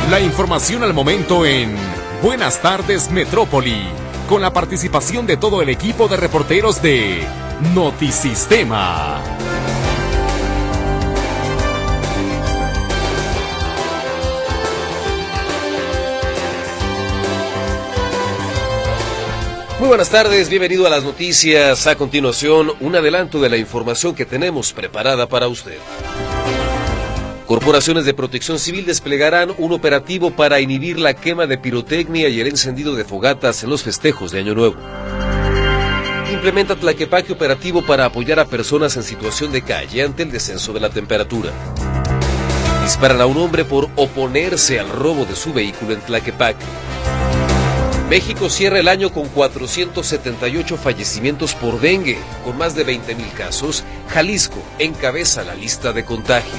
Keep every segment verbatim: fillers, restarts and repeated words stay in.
La información al momento en Buenas Tardes Metrópoli, con la participación de todo el equipo de reporteros de Notisistema. Muy buenas tardes, bienvenido a las noticias. A continuación, un adelanto de la información que tenemos preparada para usted. Corporaciones de protección civil desplegarán un operativo para inhibir la quema de pirotecnia y el encendido de fogatas en los festejos de Año Nuevo. Implementa Tlaquepaque operativo para apoyar a personas en situación de calle ante el descenso de la temperatura. Disparan a un hombre por oponerse al robo de su vehículo en Tlaquepaque. México cierra el año con cuatrocientos setenta y ocho fallecimientos por dengue, con más de veinte mil casos. Jalisco encabeza la lista de contagios.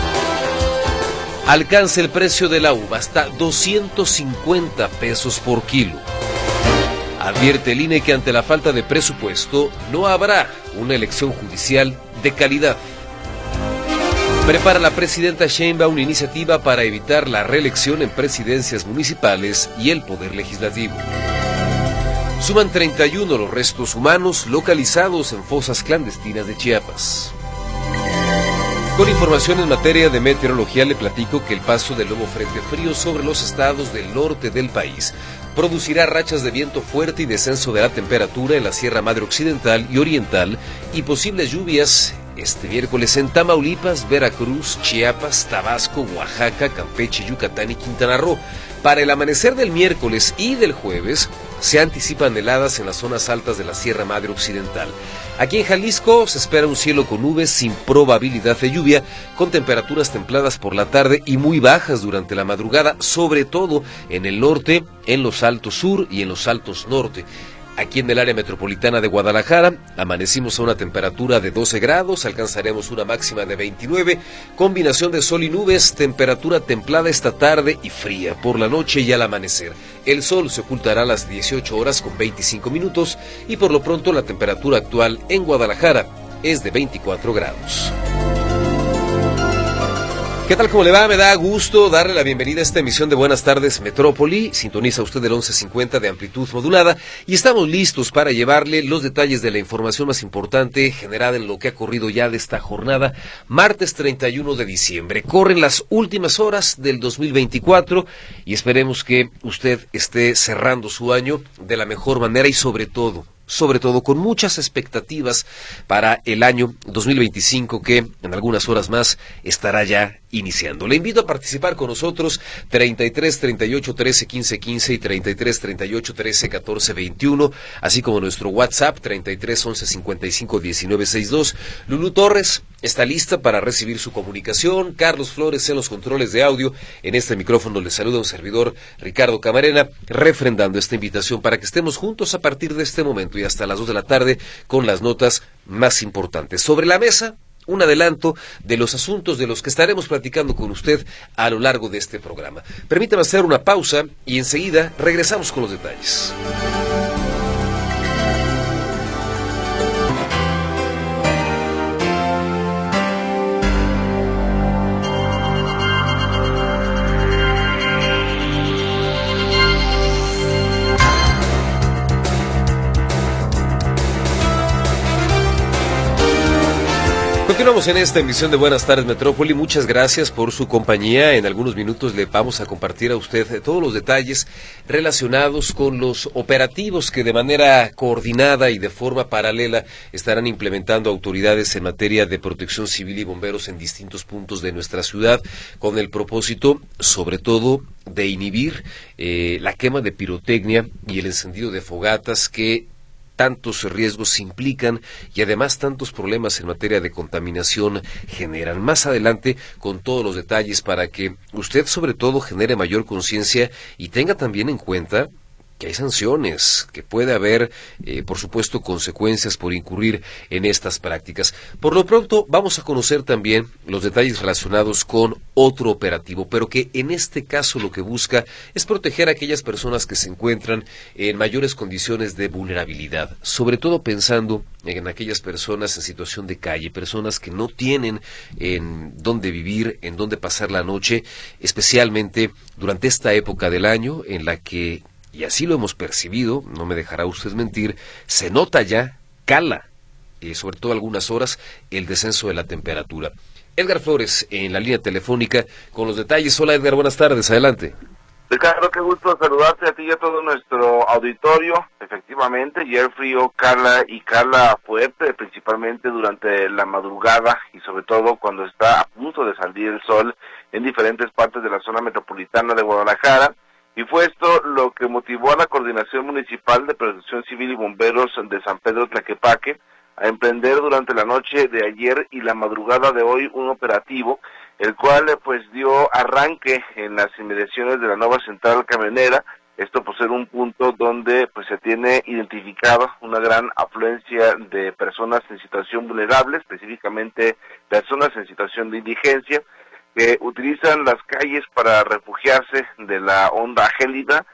Alcanza el precio de la uva hasta doscientos cincuenta pesos por kilo. Advierte el I N E que ante la falta de presupuesto no habrá una elección judicial de calidad. Prepara la presidenta Sheinbaum una iniciativa para evitar la reelección en presidencias municipales y el poder legislativo. Suman treinta y uno los restos humanos localizados en fosas clandestinas de Chiapas. Con información en materia de meteorología le platico que el paso del nuevo frente frío sobre los estados del norte del país producirá rachas de viento fuerte y descenso de la temperatura en la Sierra Madre Occidental y Oriental y posibles lluvias este miércoles en Tamaulipas, Veracruz, Chiapas, Tabasco, Oaxaca, Campeche, Yucatán y Quintana Roo. Para el amanecer del miércoles y del jueves se anticipan heladas en las zonas altas de la Sierra Madre Occidental. Aquí en Jalisco se espera un cielo con nubes sin probabilidad de lluvia, con temperaturas templadas por la tarde y muy bajas durante la madrugada, sobre todo en el norte, en los altos sur y en los altos norte. Aquí en el área metropolitana de Guadalajara amanecimos a una temperatura de doce grados, alcanzaremos una máxima de veintinueve, combinación de sol y nubes, temperatura templada esta tarde y fría por la noche y al amanecer. El sol se ocultará a las dieciocho horas con veinticinco minutos y por lo pronto la temperatura actual en Guadalajara es de veinticuatro grados. ¿Qué tal? ¿Cómo le va? Me da gusto darle la bienvenida a esta emisión de Buenas Tardes Metrópoli. Sintoniza usted el once cincuenta de amplitud modulada y estamos listos para llevarle los detalles de la información más importante generada en lo que ha corrido ya de esta jornada, martes treinta y uno de diciembre. Corren las últimas horas del dos mil veinticuatro y esperemos que usted esté cerrando su año de la mejor manera y sobre todo, sobre todo con muchas expectativas para el año dos mil veinticinco que en algunas horas más estará ya iniciando. Le invito a participar con nosotros treinta y tres, treinta y ocho, trece, quince, quince y treinta y tres, treinta y ocho, trece, catorce, veintiuno, así como nuestro WhatsApp treinta y tres, once, cincuenta y cinco, diecinueve, sesenta y dos. Lulú Torres está lista para recibir su comunicación. Carlos Flores en los controles de audio. En este micrófono le saluda un servidor, Ricardo Camarena, refrendando esta invitación para que estemos juntos a partir de este momento y hasta las dos de la tarde con las notas más importantes. Sobre la mesa, un adelanto de los asuntos de los que estaremos platicando con usted a lo largo de este programa. Permítame hacer una pausa y enseguida regresamos con los detalles. Continuamos en esta emisión de Buenas Tardes Metrópoli. Muchas gracias por su compañía. En algunos minutos le vamos a compartir a usted todos los detalles relacionados con los operativos que de manera coordinada y de forma paralela estarán implementando autoridades en materia de protección civil y bomberos en distintos puntos de nuestra ciudad, con el propósito, sobre todo, de inhibir eh, la quema de pirotecnia y el encendido de fogatas que tantos riesgos implican y además tantos problemas en materia de contaminación generan. Más adelante con todos los detalles para que usted sobre todo genere mayor conciencia y tenga también en cuenta que hay sanciones, que puede haber, eh, por supuesto, consecuencias por incurrir en estas prácticas. Por lo pronto, vamos a conocer también los detalles relacionados con otro operativo, pero que en este caso lo que busca es proteger a aquellas personas que se encuentran en mayores condiciones de vulnerabilidad, sobre todo pensando en aquellas personas en situación de calle, personas que no tienen en dónde vivir, en dónde pasar la noche, especialmente durante esta época del año en la que, y así lo hemos percibido, no me dejará usted mentir, se nota ya, cala, eh, sobre todo algunas horas, el descenso de la temperatura. Edgar Flores, en la línea telefónica, con los detalles. Hola Edgar, buenas tardes, adelante. Ricardo, qué gusto saludarte a ti y a todo nuestro auditorio. Efectivamente, ayer frío, cala y cala fuerte, principalmente durante la madrugada y sobre todo cuando está a punto de salir el sol en diferentes partes de la zona metropolitana de Guadalajara. Y fue esto lo que motivó a la Coordinación Municipal de Protección Civil y Bomberos de San Pedro Tlaquepaque a emprender durante la noche de ayer y la madrugada de hoy un operativo, el cual pues dio arranque en las inmediaciones de la nueva central camionera, esto por ser un punto donde pues se tiene identificada una gran afluencia de personas en situación vulnerable, específicamente personas en situación de indigencia, que utilizan las calles para refugiarse de la onda gélida,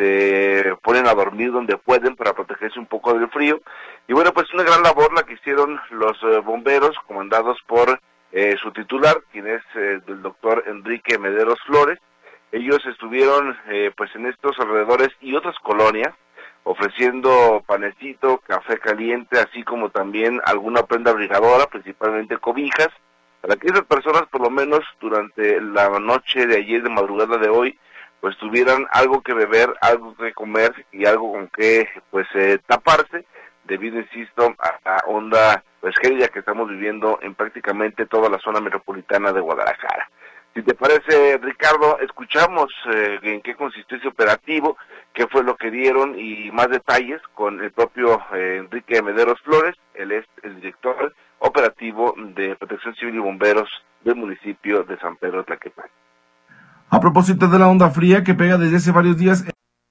se ponen a dormir donde pueden para protegerse un poco del frío. Y bueno, pues una gran labor la que hicieron los eh, bomberos, comandados por eh, su titular, quien es eh, el doctor Enrique Mederos Flores. Ellos estuvieron eh, pues en estos alrededores y otras colonias, ofreciendo panecito, café caliente, así como también alguna prenda abrigadora, principalmente cobijas, para que esas personas, por lo menos durante la noche de ayer, de madrugada de hoy, pues tuvieran algo que beber, algo que comer y algo con que pues eh, taparse, debido, insisto, a la onda pues gélida que estamos viviendo en prácticamente toda la zona metropolitana de Guadalajara. Si te parece, Ricardo, escuchamos eh, en qué consistió ese operativo, qué fue lo que dieron y más detalles con el propio eh, Enrique Mederos Flores. Él es el director operativo de Protección Civil y Bomberos del municipio de San Pedro Tlaquepaque. A propósito de la onda fría que pega desde hace varios días.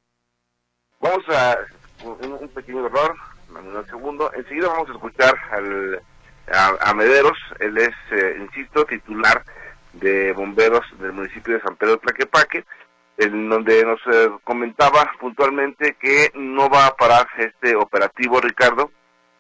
Vamos a un, un pequeño error, un segundo. Enseguida vamos a escuchar al, a, a Mederos. Él es, eh, insisto, titular de bomberos del municipio de San Pedro Tlaquepaque, en donde nos eh, comentaba puntualmente que no va a parar este operativo, Ricardo.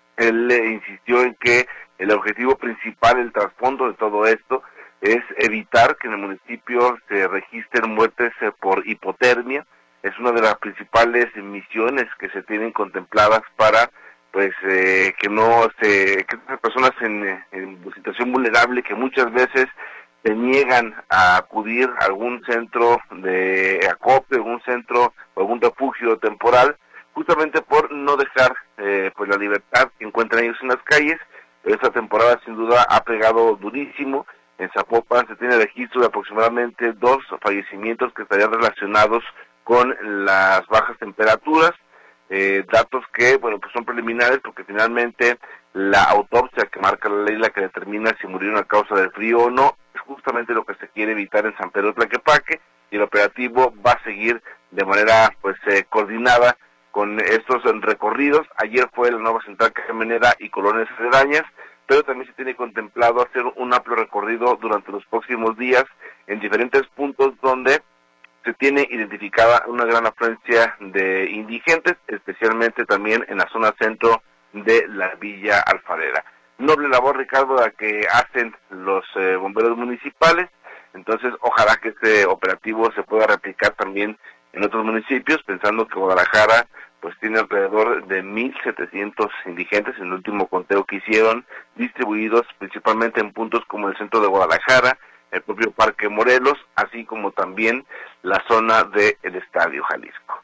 Él eh, insistió en que el objetivo principal, el trasfondo de todo esto, es evitar que en el municipio se registren muertes eh, por hipotermia. Es una de las principales misiones que se tienen contempladas para pues eh, que no se que estas personas en, en situación vulnerable, que muchas veces se niegan a acudir a algún centro de acopio, algún centro o algún refugio temporal, justamente por no dejar eh, pues la libertad que encuentran ellos en las calles. Pero esta temporada sin duda ha pegado durísimo. En Zapopan se tiene registro de aproximadamente dos fallecimientos que estarían relacionados con las bajas temperaturas, eh, datos que, bueno, pues son preliminares porque finalmente la autopsia que marca la ley, la que determina si murieron a causa del frío o no, es justamente lo que se quiere evitar en San Pedro Tlaquepaque, y el operativo va a seguir de manera pues eh, coordinada con estos recorridos. Ayer fue la nueva central camionera y colonias aledañas, pero también se tiene contemplado hacer un amplio recorrido durante los próximos días en diferentes puntos donde se tiene identificada una gran afluencia de indigentes, especialmente también en la zona centro de la Villa Alfarera. Noble labor, Ricardo, la que hacen los eh, bomberos municipales. Entonces, ojalá que este operativo se pueda replicar también en otros municipios, pensando que Guadalajara pues tiene alrededor de mil setecientos indigentes en el último conteo que hicieron, distribuidos principalmente en puntos como el centro de Guadalajara, el propio Parque Morelos, así como también la zona del Estadio Jalisco.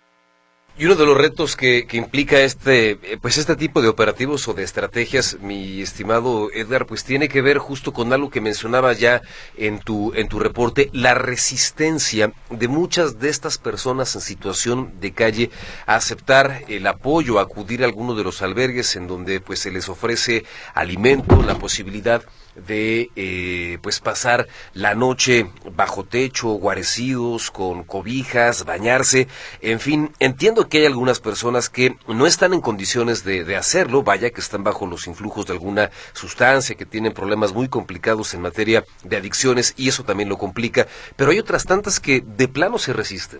Y uno de los retos que, que implica este, pues este tipo de operativos o de estrategias, mi estimado Edgar, pues tiene que ver justo con algo que mencionaba ya en tu, en tu reporte, la resistencia de muchas de estas personas en situación de calle a aceptar el apoyo, a acudir a alguno de los albergues en donde pues se les ofrece alimento, la posibilidad de eh, pues pasar la noche bajo techo, guarecidos, con cobijas, bañarse, en fin, entiendo que hay algunas personas que no están en condiciones de, de hacerlo, vaya que están bajo los influjos de alguna sustancia, que tienen problemas muy complicados en materia de adicciones y eso también lo complica, pero hay otras tantas que de plano se resisten.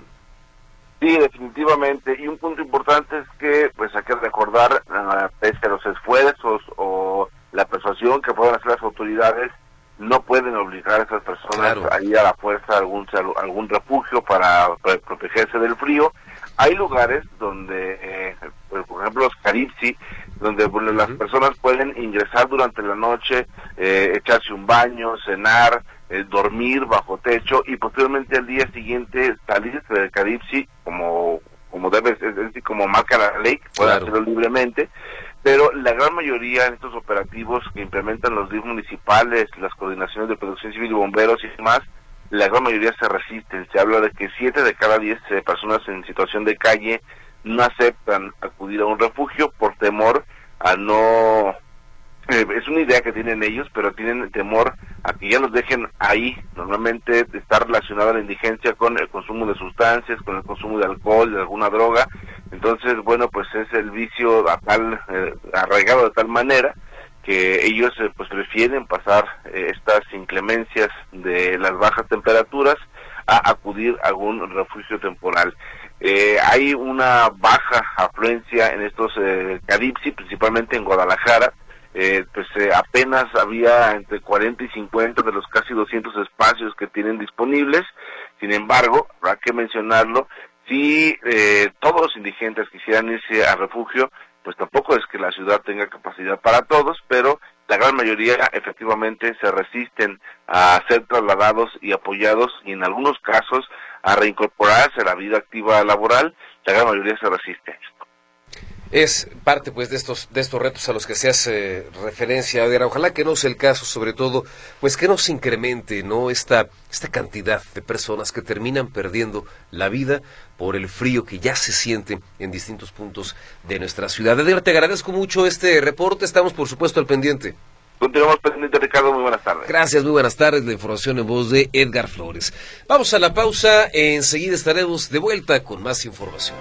Sí, definitivamente, y un punto importante es que pues hay que recordar, uh, pese a los esfuerzos o la persuasión que puedan hacer las autoridades, no pueden obligar a esas personas claro. a ir a la fuerza a algún, a algún refugio para, para protegerse del frío. Hay lugares donde, eh, por ejemplo los Caribsi, donde bueno, las uh-huh. personas pueden ingresar durante la noche, eh, echarse un baño, cenar, eh, dormir bajo techo y posteriormente al día siguiente salir del Caribsi como como debe, es decir, como marca la ley, pueden claro. hacerlo libremente. Pero la gran mayoría de estos operativos que implementan los D I F municipales, las coordinaciones de protección civil y bomberos y demás, la gran mayoría se resisten. Se habla de que siete de cada diez eh, personas en situación de calle no aceptan acudir a un refugio por temor a no... Eh, es una idea que tienen ellos, pero tienen temor a que ya los dejen ahí. Normalmente está relacionada la indigencia con el consumo de sustancias, con el consumo de alcohol, de alguna droga. Entonces, bueno, pues es el vicio a tal, eh, arraigado de tal manera que ellos eh, pues prefieren pasar eh, estas inclemencias de las bajas temperaturas a acudir a algún refugio temporal. Eh, hay una baja afluencia en estos eh, Caribsi, principalmente en Guadalajara. Eh, pues eh, apenas había entre cuarenta y cincuenta de los casi doscientos espacios que tienen disponibles. Sin embargo, habrá que mencionarlo, si eh, todos los indigentes quisieran irse a refugio, pues tampoco es que la ciudad tenga capacidad para todos, pero la gran mayoría efectivamente se resisten a ser trasladados y apoyados y en algunos casos a reincorporarse a la vida activa laboral. La gran mayoría se resiste a esto. Es parte pues de estos de estos retos a los que se hace referencia, Adriana. Ojalá que no sea el caso, sobre todo, pues que no se incremente, ¿no? Esta, esta cantidad de personas que terminan perdiendo la vida por el frío que ya se siente en distintos puntos de nuestra ciudad. Adriana, te agradezco mucho este reporte, estamos por supuesto al pendiente. Continuamos pendiente, Ricardo, muy buenas tardes. Gracias, muy buenas tardes, la información en voz de Edgar Flores. Vamos a la pausa, enseguida estaremos de vuelta con más información.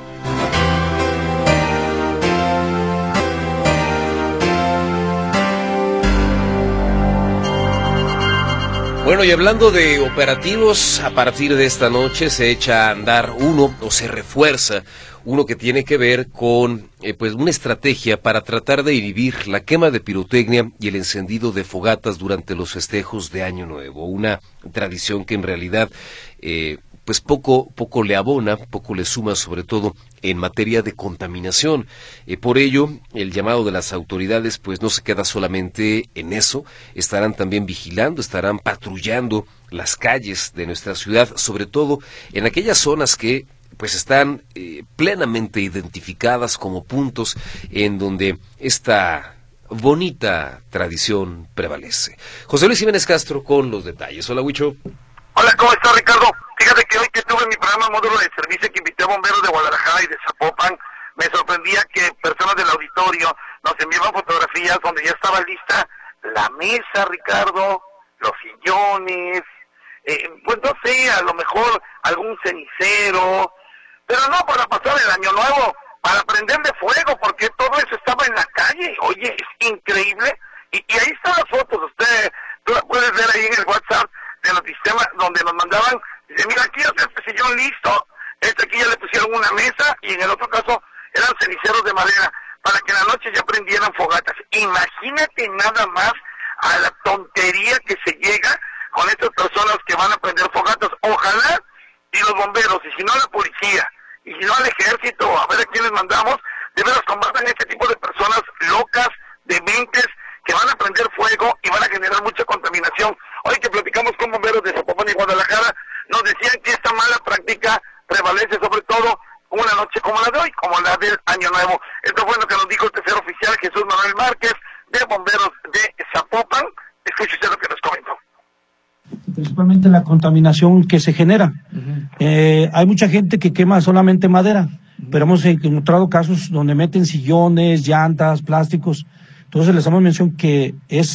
Bueno, y hablando de operativos, a partir de esta noche se echa a andar uno, o se refuerza, uno que tiene que ver con eh, pues una estrategia para tratar de inhibir la quema de pirotecnia y el encendido de fogatas durante los festejos de Año Nuevo. Una tradición que en realidad eh, pues poco, poco le abona, poco le suma, sobre todo en materia de contaminación. Eh, por ello, el llamado de las autoridades pues no se queda solamente en eso, estarán también vigilando, estarán patrullando las calles de nuestra ciudad, sobre todo en aquellas zonas que pues están eh, plenamente identificadas como puntos en donde esta bonita tradición prevalece. José Luis Jiménez Castro con los detalles. Hola, Huicho. Hola, ¿cómo estás, Ricardo? Fíjate que hoy que tuve mi programa Módulo de Servicio que invité a bomberos de Guadalajara y de Zapopan, me sorprendía que personas del auditorio nos enviaban fotografías donde ya estaba lista la mesa, Ricardo, los sillones, eh, pues no sé, a lo mejor algún cenicero, pero no para pasar el Año Nuevo, para prenderle fuego, porque todo eso estaba en la calle. Oye, es increíble. Y, y ahí están las fotos, usted, tú las puedes ver ahí en el WhatsApp de los sistemas donde nos mandaban. Dice, mira, aquí está este sillón listo, este aquí ya le pusieron una mesa, y en el otro caso eran ceniceros de madera, para que en la noche ya prendieran fogatas. Imagínate nada más a la tontería que se llega con estas personas que van a prender fogatas. Ojalá y los bomberos, y si no la policía, y si no al ejército, a ver a quiénes mandamos, de veras combatan este tipo de personas locas, dementes, que van a prender fuego y van a generar mucha contaminación. Hoy que platicamos con bomberos de Zapopan y Guadalajara, nos decían que esta mala práctica prevalece sobre todo una noche como la de hoy, como la del Año Nuevo. Esto fue lo que nos dijo el tercer oficial Jesús Manuel Márquez, de bomberos de Zapopan. Escuche usted lo que nos comentó. Principalmente la contaminación que se genera. Uh-huh. Eh, hay mucha gente que quema solamente madera, uh-huh. pero hemos encontrado casos donde meten sillones, llantas, plásticos. Entonces les damos mención que es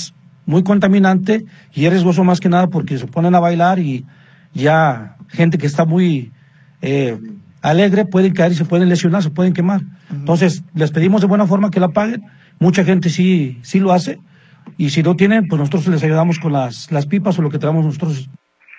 muy contaminante y es riesgoso más que nada porque se ponen a bailar y ya gente que está muy eh, alegre pueden caer y se pueden lesionar, se pueden quemar. Uh-huh. Entonces, les pedimos de buena forma que la paguen. Mucha gente sí, sí lo hace. Y si no tienen, pues nosotros les ayudamos con las, las pipas o lo que traemos nosotros.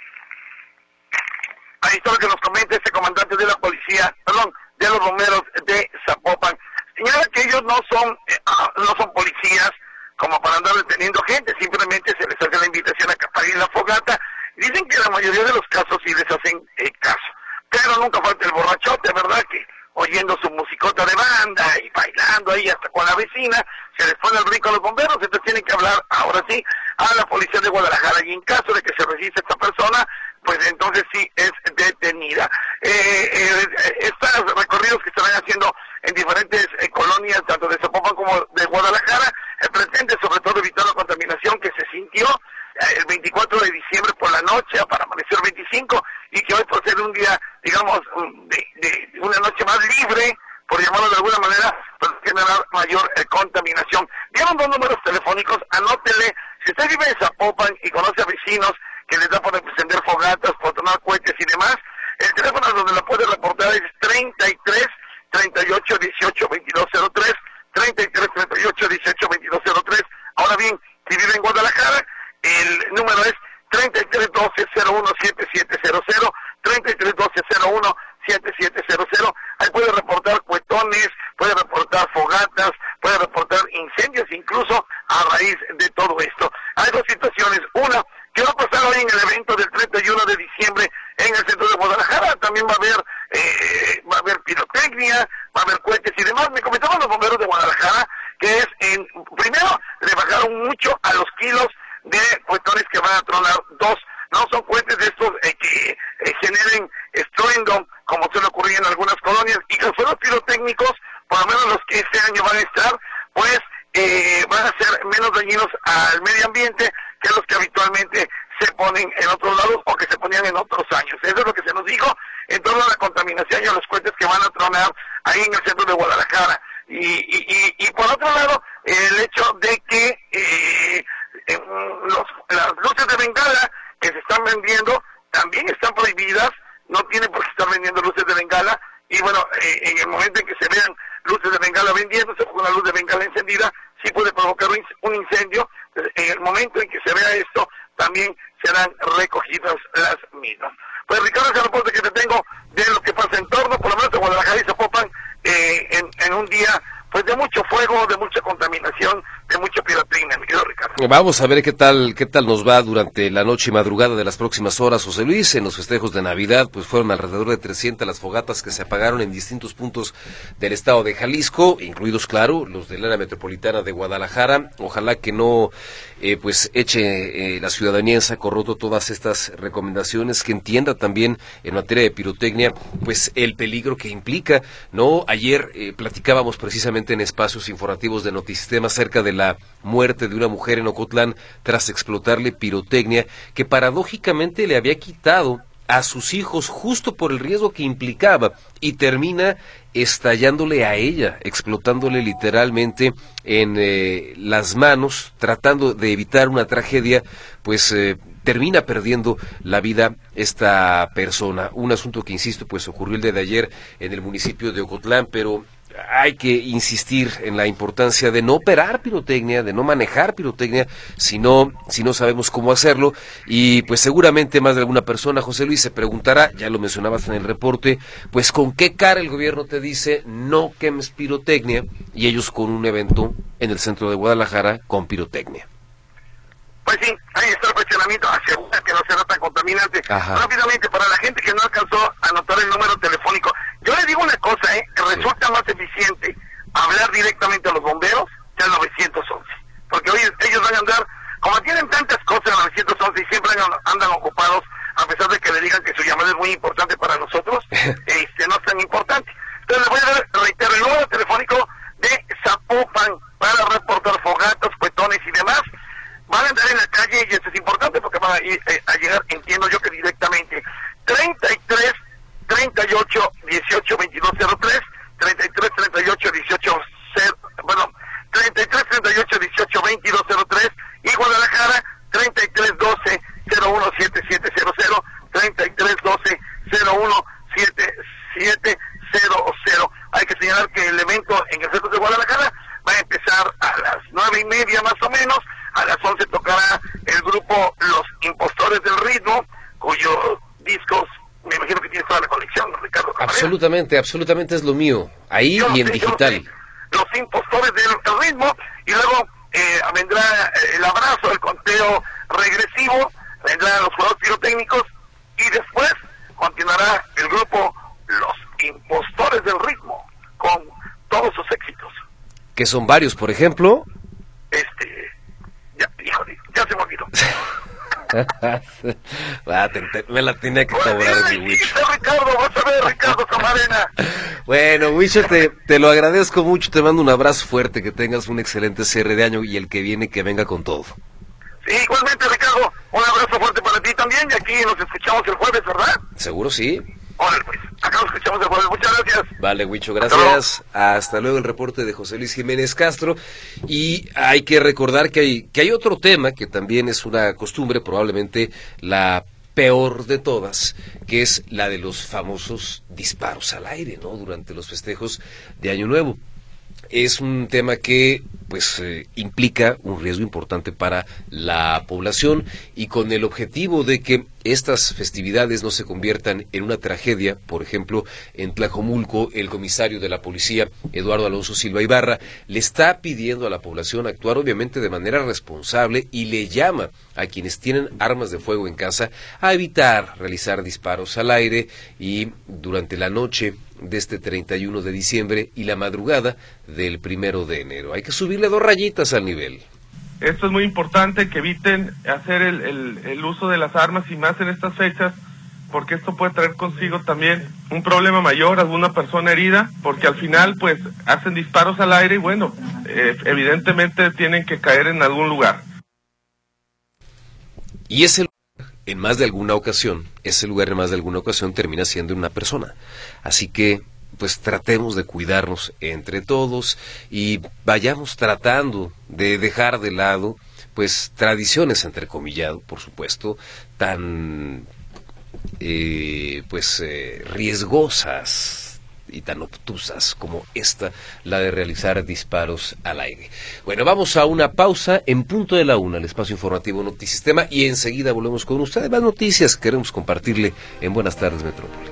Ahí está lo que nos comenta este comandante de la policía, perdón, de los bomberos de Zapopan. Señala que ellos no son, eh, no son policías como para andar deteniendo gente, simplemente se les hace la invitación a que apaguen la fogata. Dicen que la mayoría de los casos sí les hacen eh, caso, pero nunca falta el borrachote, ¿verdad? Que oyendo su musicota de banda y bailando ahí hasta con la vecina, se les pone el rico a los bomberos, entonces tienen que hablar ahora sí a la policía de Guadalajara y en caso de que se registre esta persona, pues entonces sí es detenida. Eh, eh, estos recorridos que se van haciendo en diferentes eh, colonias, tanto de Zapopan como de Guadalajara, eh, pretende sobre todo evitar la contaminación que se sintió el veinticuatro de diciembre por la noche para amanecer veinticinco y que hoy por ser un día, digamos, de, de una noche más libre, por llamarlo de alguna manera, pues generar mayor eh, contaminación. Dieron dos números telefónicos, anótele, si usted vive en Zapopan y conoce a vecinos que les da por encender fogatas, por tomar cohetes y demás, el teléfono donde lo puede reportar es treinta y tres, treinta y ocho, dieciocho, veintidós cero tres, treinta y tres, treinta y ocho, dieciocho, veintidós cero tres. Ahora bien, si vive en Guadalajara, el número es treinta y tres, doce, cero uno, siete siete cero cero, treinta y tres, doce, cero uno, siete siete cero cero. Ahí puede reportar cuetones, puede reportar fogatas, puede reportar incendios incluso a raíz de todo esto. Hay dos situaciones. Una, que va a pasar hoy en el evento del treinta y uno de diciembre en el centro de Guadalajara. También va a haber eh, va a haber pirotecnia, va a haber cohetes y demás. Me comentaban los bomberos de Guadalajara que es, en primero, le bajaron mucho a los kilos de cuetones que van a tronar. Dos, no son cohetes de estos eh, que eh, generen estruendo, como suele ocurrir en algunas colonias, y que son los pirotécnicos, por lo menos los que este año van a estar, pues eh, van a ser menos dañinos al medio ambiente que los que habitualmente se ponen en otros lados o que se ponían en otros años. Eso es lo que se nos dijo en torno a la contaminación y a los cohetes que van a tronar ahí en el centro de Guadalajara. Y, y, y, y por otro lado, el hecho de que eh, los, las luces de bengala que se están vendiendo también están prohibidas, no tienen por qué estar vendiendo luces de bengala, y bueno, eh, en el momento en que se vean luces de bengala vendiéndose con una luz de bengala encendida, sí puede provocar un, un incendio. En el momento en que se vea esto, también serán recogidas las mismas. Pues Ricardo, ese reporte que te tengo de lo que pasa en torno, por lo menos de Guadalajara y Zapopan, eh, en, en un día pues de mucho fuego, de mucha contaminación, de mucho pirotecnia, mi querido Ricardo. Vamos a ver qué tal qué tal nos va durante la noche y madrugada de las próximas horas, José Luis. En los festejos de Navidad, pues fueron alrededor de trescientas las fogatas que se apagaron en distintos puntos del estado de Jalisco, incluidos, claro, los del área metropolitana de Guadalajara. Ojalá que no eh, pues eche eh, la ciudadanía en saco roto todas estas recomendaciones, que entienda también en materia de pirotecnia, pues el peligro que implica, ¿no? Ayer eh, platicábamos precisamente en espacios informativos de Notisistema acerca de la muerte de una mujer en Ocotlán tras explotarle pirotecnia que paradójicamente le había quitado a sus hijos justo por el riesgo que implicaba, y termina estallándole a ella, explotándole literalmente en eh, las manos, tratando de evitar una tragedia, pues eh, termina perdiendo la vida esta persona. Un asunto que, insisto, pues ocurrió el día de ayer en el municipio de Ocotlán, pero hay que insistir en la importancia de no operar pirotecnia, de no manejar pirotecnia, si no, si no sabemos cómo hacerlo. Y pues seguramente más de alguna persona, José Luis, se preguntará, ya lo mencionabas en el reporte, pues con qué cara el gobierno te dice no quemes pirotecnia, y ellos con un evento en el centro de Guadalajara con pirotecnia. Pues sí, ahí está el cuestionamiento, asegura que no será tan contaminante. Ajá. Rápidamente, para la gente que no alcanzó a anotar el número telefónico, yo le digo una cosa, ¿eh? Que resulta sí. más eficiente hablar directamente a los bomberos que al nueve once, porque hoy ellos van a andar, como tienen tantas cosas en nueve once y siempre andan, andan ocupados, a pesar de que le digan que su llamada es muy importante para nosotros, este no es tan importante. Entonces le voy a dar, reiterar el número telefónico de Zapopan para reportar fogatas, cuetones y demás. Van a andar en la calle, y esto es importante porque van a, ir, eh, a llegar, entiendo yo que directamente, treinta y tres, treinta y ocho, dieciocho, veintidós cero tres, treinta y tres, treinta y ocho, dieciocho, bueno, treinta y tres, treinta y ocho, dieciocho, veintidós cero tres, y Guadalajara siete cero cero. Hay que señalar que el evento en el centro de Guadalajara va a empezar a las nueve y media más o menos. A las once tocará el grupo Los Impostores del Ritmo, cuyos discos, me imagino que tienes toda la colección, Ricardo Camarena. Absolutamente, absolutamente es lo mío. Ahí yo y en sé, digital. Los Impostores del Ritmo, y luego eh, vendrá el abrazo, el conteo regresivo, vendrán los juegos pirotécnicos, y después continuará el grupo Los Impostores del Ritmo, con todos sus éxitos. Que son varios, por ejemplo. Este, ya, híjole, ya se me olvidó. ah, te, te, me la tenía que cobrar mi Huicho. Ricardo, vas a ver, Ricardo Camarena. Bueno, Huicho, te, te lo agradezco mucho, te mando un abrazo fuerte, que tengas un excelente cierre de año y el que viene que venga con todo. Sí, igualmente, Ricardo, un abrazo fuerte para ti también, y aquí nos escuchamos el jueves, ¿verdad? Seguro sí. Órale, pues, acá nos escuchamos el jueves, muchas gracias. Vale, Huicho, gracias. Hasta luego. Hasta luego el reporte de José Luis Jiménez Castro. Y hay que recordar que hay, que hay otro tema que también es una costumbre, probablemente la peor de todas, que es la de los famosos disparos al aire, ¿no? Durante los festejos de Año Nuevo. Es un tema que pues eh, implica un riesgo importante para la población, y con el objetivo de que estas festividades no se conviertan en una tragedia. Por ejemplo, en Tlajomulco, el comisario de la policía, Eduardo Alonso Silva Ibarra, le está pidiendo a la población actuar obviamente de manera responsable, y le llama a quienes tienen armas de fuego en casa a evitar realizar disparos al aire, y durante la noche de este treinta y uno de diciembre y la madrugada del primero de enero. Hay que subirle dos rayitas al nivel. Esto es muy importante, que eviten hacer el, el, el uso de las armas, y más en estas fechas, porque esto puede traer consigo también un problema mayor, alguna persona herida, porque al final pues hacen disparos al aire y bueno, eh, evidentemente tienen que caer en algún lugar. Y ese lugar, en más de alguna ocasión, ese lugar en más de alguna ocasión termina siendo una persona. Así que pues tratemos de cuidarnos entre todos y vayamos tratando de dejar de lado pues tradiciones, entrecomillado, por supuesto, tan eh, pues eh, riesgosas y tan obtusas como esta, la de realizar disparos al aire. Bueno, vamos a una pausa en punto de la una, el espacio informativo Notisistema, y enseguida volvemos con ustedes. Más noticias que queremos compartirle en Buenas Tardes Metrópoli.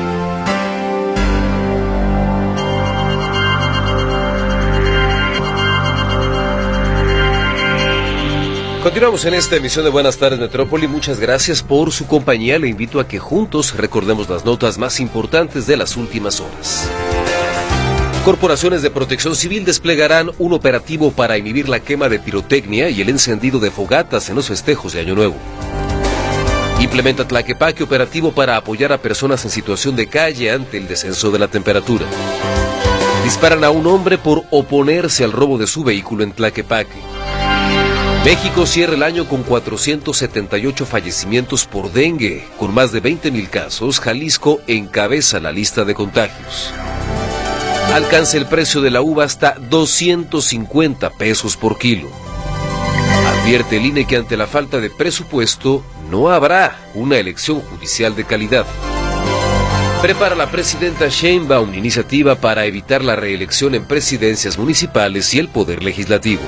Continuamos en esta emisión de Buenas Tardes Metrópoli. Muchas gracias por su compañía. Le invito a que juntos recordemos las notas más importantes de las últimas horas. Corporaciones de protección civil desplegarán un operativo para inhibir la quema de pirotecnia y el encendido de fogatas en los festejos de Año Nuevo. Implementa Tlaquepaque operativo para apoyar a personas en situación de calle ante el descenso de la temperatura. Disparan a un hombre por oponerse al robo de su vehículo en Tlaquepaque. México cierra el año con cuatrocientos setenta y ocho fallecimientos por dengue. Con más de veinte mil casos, Jalisco encabeza la lista de contagios. Alcanza el precio de la uva hasta doscientos cincuenta pesos por kilo. Advierte el I N E que ante la falta de presupuesto no habrá una elección judicial de calidad. Prepara la presidenta Sheinbaum iniciativa para evitar la reelección en presidencias municipales y el poder legislativo.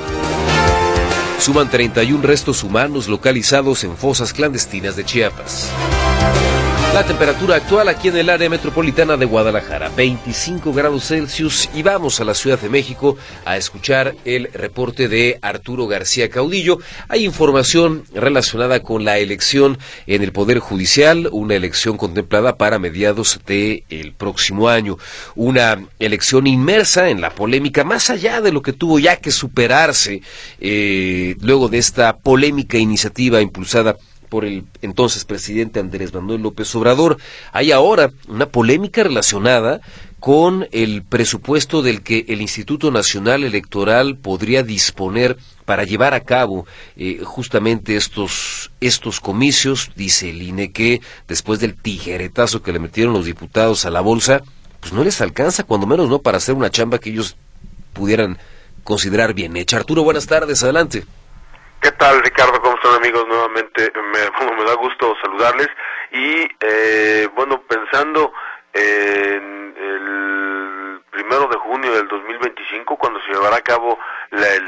Suman treinta y uno restos humanos localizados en fosas clandestinas de Chiapas. La temperatura actual aquí en el área metropolitana de Guadalajara, veinticinco grados Celsius, y vamos a la Ciudad de México a escuchar el reporte de Arturo García Caudillo. Hay información relacionada con la elección en el Poder Judicial, una elección contemplada para mediados del próximo año, una elección inmersa en la polémica, más allá de lo que tuvo ya que superarse eh, luego de esta polémica iniciativa impulsada por el entonces presidente Andrés Manuel López Obrador. Hay ahora una polémica relacionada con el presupuesto del que el Instituto Nacional Electoral podría disponer para llevar a cabo eh, justamente estos estos comicios. Dice el I N E que después del tijeretazo que le metieron los diputados a la bolsa, pues no les alcanza, cuando menos no para hacer una chamba que ellos pudieran considerar bien hecha. Arturo, buenas tardes, adelante. ¿Qué tal, Ricardo? ¿Cómo están, amigos? Nuevamente me, me da gusto saludarles y, eh, bueno, pensando en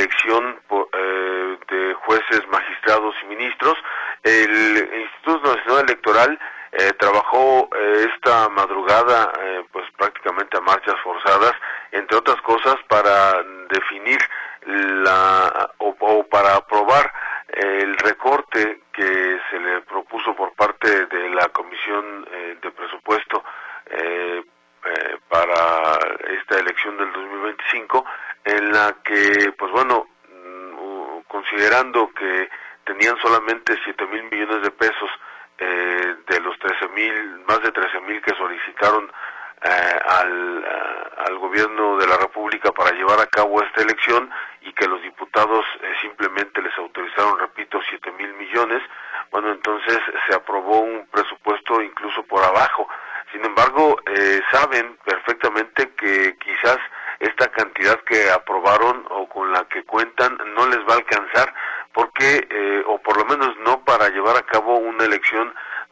elección eh, de jueces, magistrados y ministros. El Instituto Nacional Electoral eh, trabajó eh, esta madrugada eh, pues prácticamente a marchas forzadas, entre otras cosas para definir la o, o para aprobar el recorte que se le propuso por parte de la Comisión eh, de Presupuesto eh, eh, para esta elección del dos mil veinticinco, en la que, pues bueno, mm, considerando que tenían solamente siete mil millones de pesos eh, de los trece mil, más de trece mil que solicitaron eh, al, uh, al gobierno de la República para llevar a cabo esta elección, y que los diputados eh, simplemente les autorizaron, repito, siete mil millones, bueno, entonces se aprobó un presupuesto incluso por abajo. Sin embargo, eh, saben perfectamente que quizás esta cantidad que aprobaron o con la que cuentan no les va a alcanzar, porque, eh, o por lo menos no para llevar a cabo una elección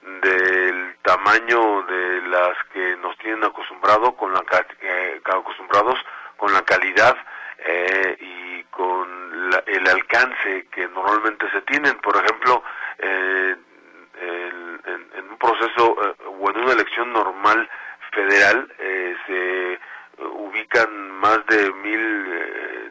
del tamaño de las que nos tienen acostumbrado, con la eh, acostumbrados con la calidad eh, y con la, el alcance que normalmente se tienen. Por ejemplo, eh, el, en, en un proceso eh, o en una elección normal federal eh, se ubican más de mil, eh,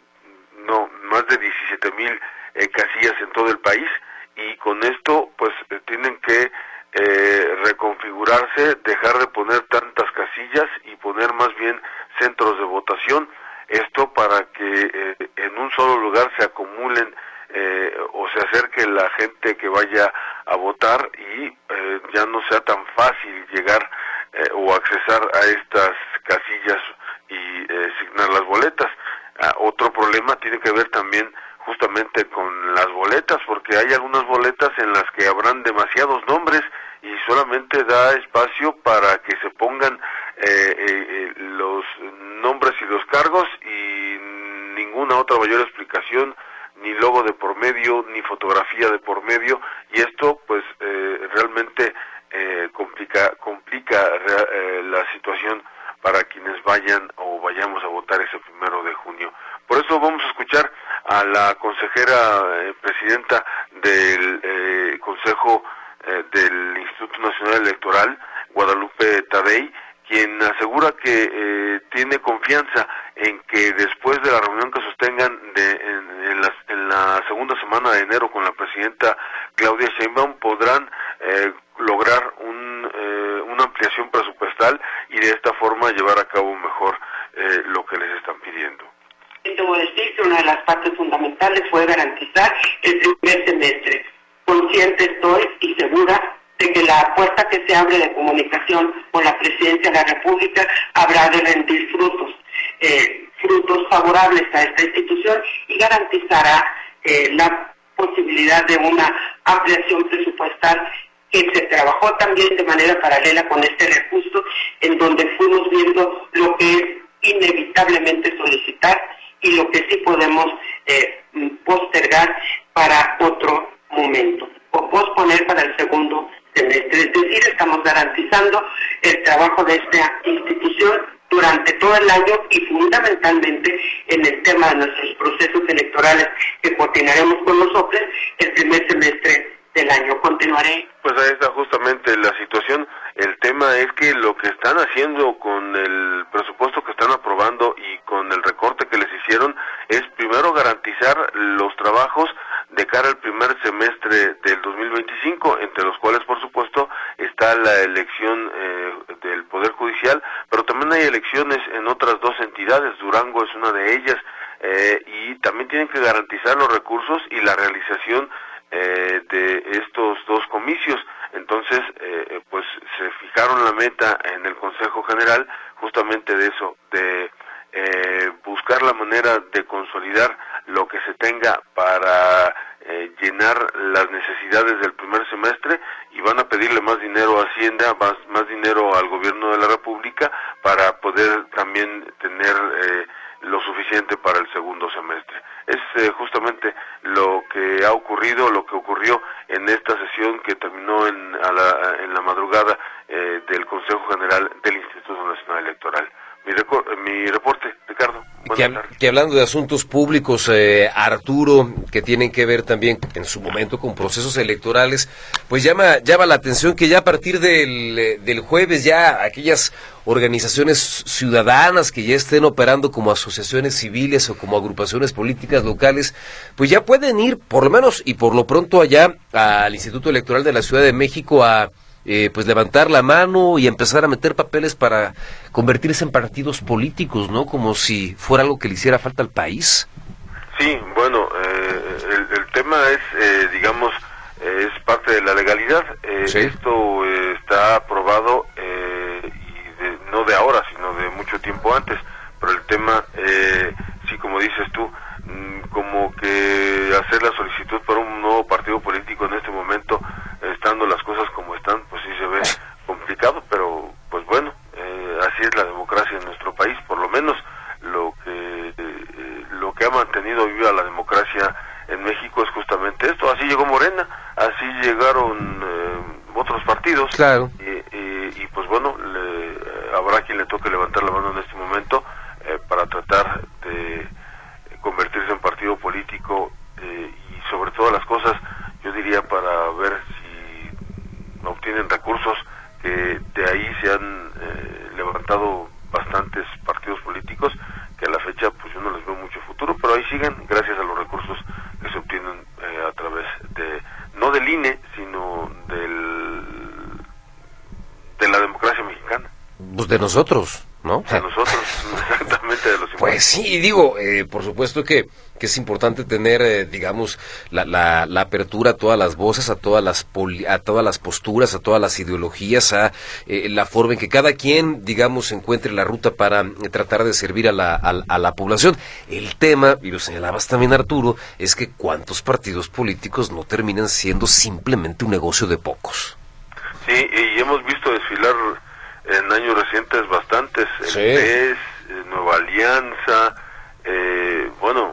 no, más de diecisiete mil eh, casillas en todo el país, y con esto pues eh, tienen que eh, reconfigurarse, dejar de poner tantas casillas y poner más bien centros de votación. Esto para que eh, en un solo lugar se acumulen eh, o se acerque la gente que vaya a votar, y eh, ya no sea tan fácil llegar eh, o accesar a estas casillas y eh, asignar las boletas. Ah, otro problema tiene que ver también justamente con las boletas, porque hay algunas boletas en las que habrán demasiados nombres y solamente da espacio para que se pongan eh, eh, los nombres y los cargos, y ninguna otra mayor explicación, ni logo de por medio, ni fotografía de por medio, y esto pues eh, realmente eh, complica complica eh, la situación para quienes vayan o vayamos a votar ese primero de junio. Por eso vamos a escuchar a la consejera eh, presidenta del eh, Consejo eh, del Instituto Nacional Electoral, Guadalupe Tadei, quien asegura que eh, tiene confianza en que después de la reunión que sostengan de, en, en, la, en la segunda semana de enero con la presidenta Claudia Sheinbaum podrán eh, lograr un, eh, una ampliación presupuestal y de esta forma llevar a cabo mejor eh, lo que les están pidiendo. Debo decir que una de las partes fundamentales fue garantizar el primer semestre. Consciente estoy y segura de que la puerta que se abre de comunicación con la Presidencia de la República habrá de rendir frutos, eh, frutos favorables a esta institución, y garantizará eh, la posibilidad de una ampliación presupuestal que se trabajó también de manera paralela con este recurso, en donde fuimos viendo lo que es inevitablemente solicitar y lo que sí podemos eh, postergar para otro momento, o posponer para el segundo semestre. Es decir, estamos garantizando el trabajo de esta institución durante todo el año, y fundamentalmente en el tema de nuestros procesos electorales que coordinaremos con los O P E S el primer semestre del año. Continuaré. Pues ahí está justamente la situación. El tema es que lo que están haciendo con el presupuesto que están aprobando y con el recorte que les hicieron es primero garantizar los trabajos de cara al primer semestre del dos mil veinticinco, entre los cuales por supuesto está la elección eh, del Poder Judicial, pero también hay elecciones en otras dos entidades. Durango es una de ellas, eh, y también tienen que garantizar los recursos y la realización Eh, de estos dos comicios. Entonces, eh, pues se fijaron la meta en el Consejo General justamente de eso, de eh, buscar la manera de consolidar lo que se tenga para eh, llenar las necesidades del primer semestre, y van a pedirle más dinero a Hacienda, más, más dinero al Gobierno de la República para poder también tener eh, lo suficiente para el segundo semestre. Es eh, justamente lo que ha ocurrido, lo que ocurrió en esta sesión que terminó en, a la, en la madrugada eh, del Consejo General del Instituto Nacional Electoral. Mi, mi reporte, Ricardo. Bueno. Que, que hablando de asuntos públicos, eh, Arturo, que tienen que ver también en su momento con procesos electorales, pues llama llama la atención que ya a partir del, del jueves ya aquellas organizaciones ciudadanas que ya estén operando como asociaciones civiles o como agrupaciones políticas locales, pues ya pueden ir por lo menos y por lo pronto allá al Instituto Electoral de la Ciudad de México a Eh, pues levantar la mano y empezar a meter papeles para convertirse en partidos políticos, ¿no? Como si fuera algo que le hiciera falta al país. Sí, bueno, eh, el, el tema es, eh, digamos, eh, es parte de la legalidad. Eh, sí. Esto eh, está aprobado, eh, y de, no de ahora, sino de mucho tiempo antes. Pero el tema, eh, sí, como dices tú, mmm, como que hacer la solicitud para un nuevo partido político en este momento, estando las cosas como están, pues sí se ve complicado, pero pues bueno, eh, así es la democracia en nuestro país. Por lo menos lo que eh, lo que ha mantenido viva la democracia en México es justamente esto. Así llegó Morena, así llegaron eh, otros partidos. Claro. Y, y, y pues bueno, le, habrá quien le toque levantar la mano en este momento eh, para tratar de convertirse en partido político, eh, y sobre todas las cosas, yo diría, para ver si obtienen recursos, que de ahí se han eh, levantado bastantes partidos políticos que a la fecha pues yo no les veo mucho futuro, pero ahí siguen gracias a los recursos que se obtienen eh, a través de, no del I N E, sino del de la democracia mexicana. Pues de nosotros, ¿no? De nosotros, exactamente, de los impuestos. Pues sí, digo, eh, por supuesto que, que es importante tener, eh, digamos, la, la, la apertura a todas las voces, a todas las poli, a todas las posturas, a todas las ideologías, a eh, la forma en que cada quien, digamos, encuentre la ruta para eh, tratar de servir a la, a, a la población. El tema, y lo señalabas también, Arturo, es que cuántos partidos políticos no terminan siendo simplemente un negocio de pocos. Sí, y hemos visto desfilar en años recientes bastantes, el sí. P E S, eh, Nueva Alianza, eh, bueno,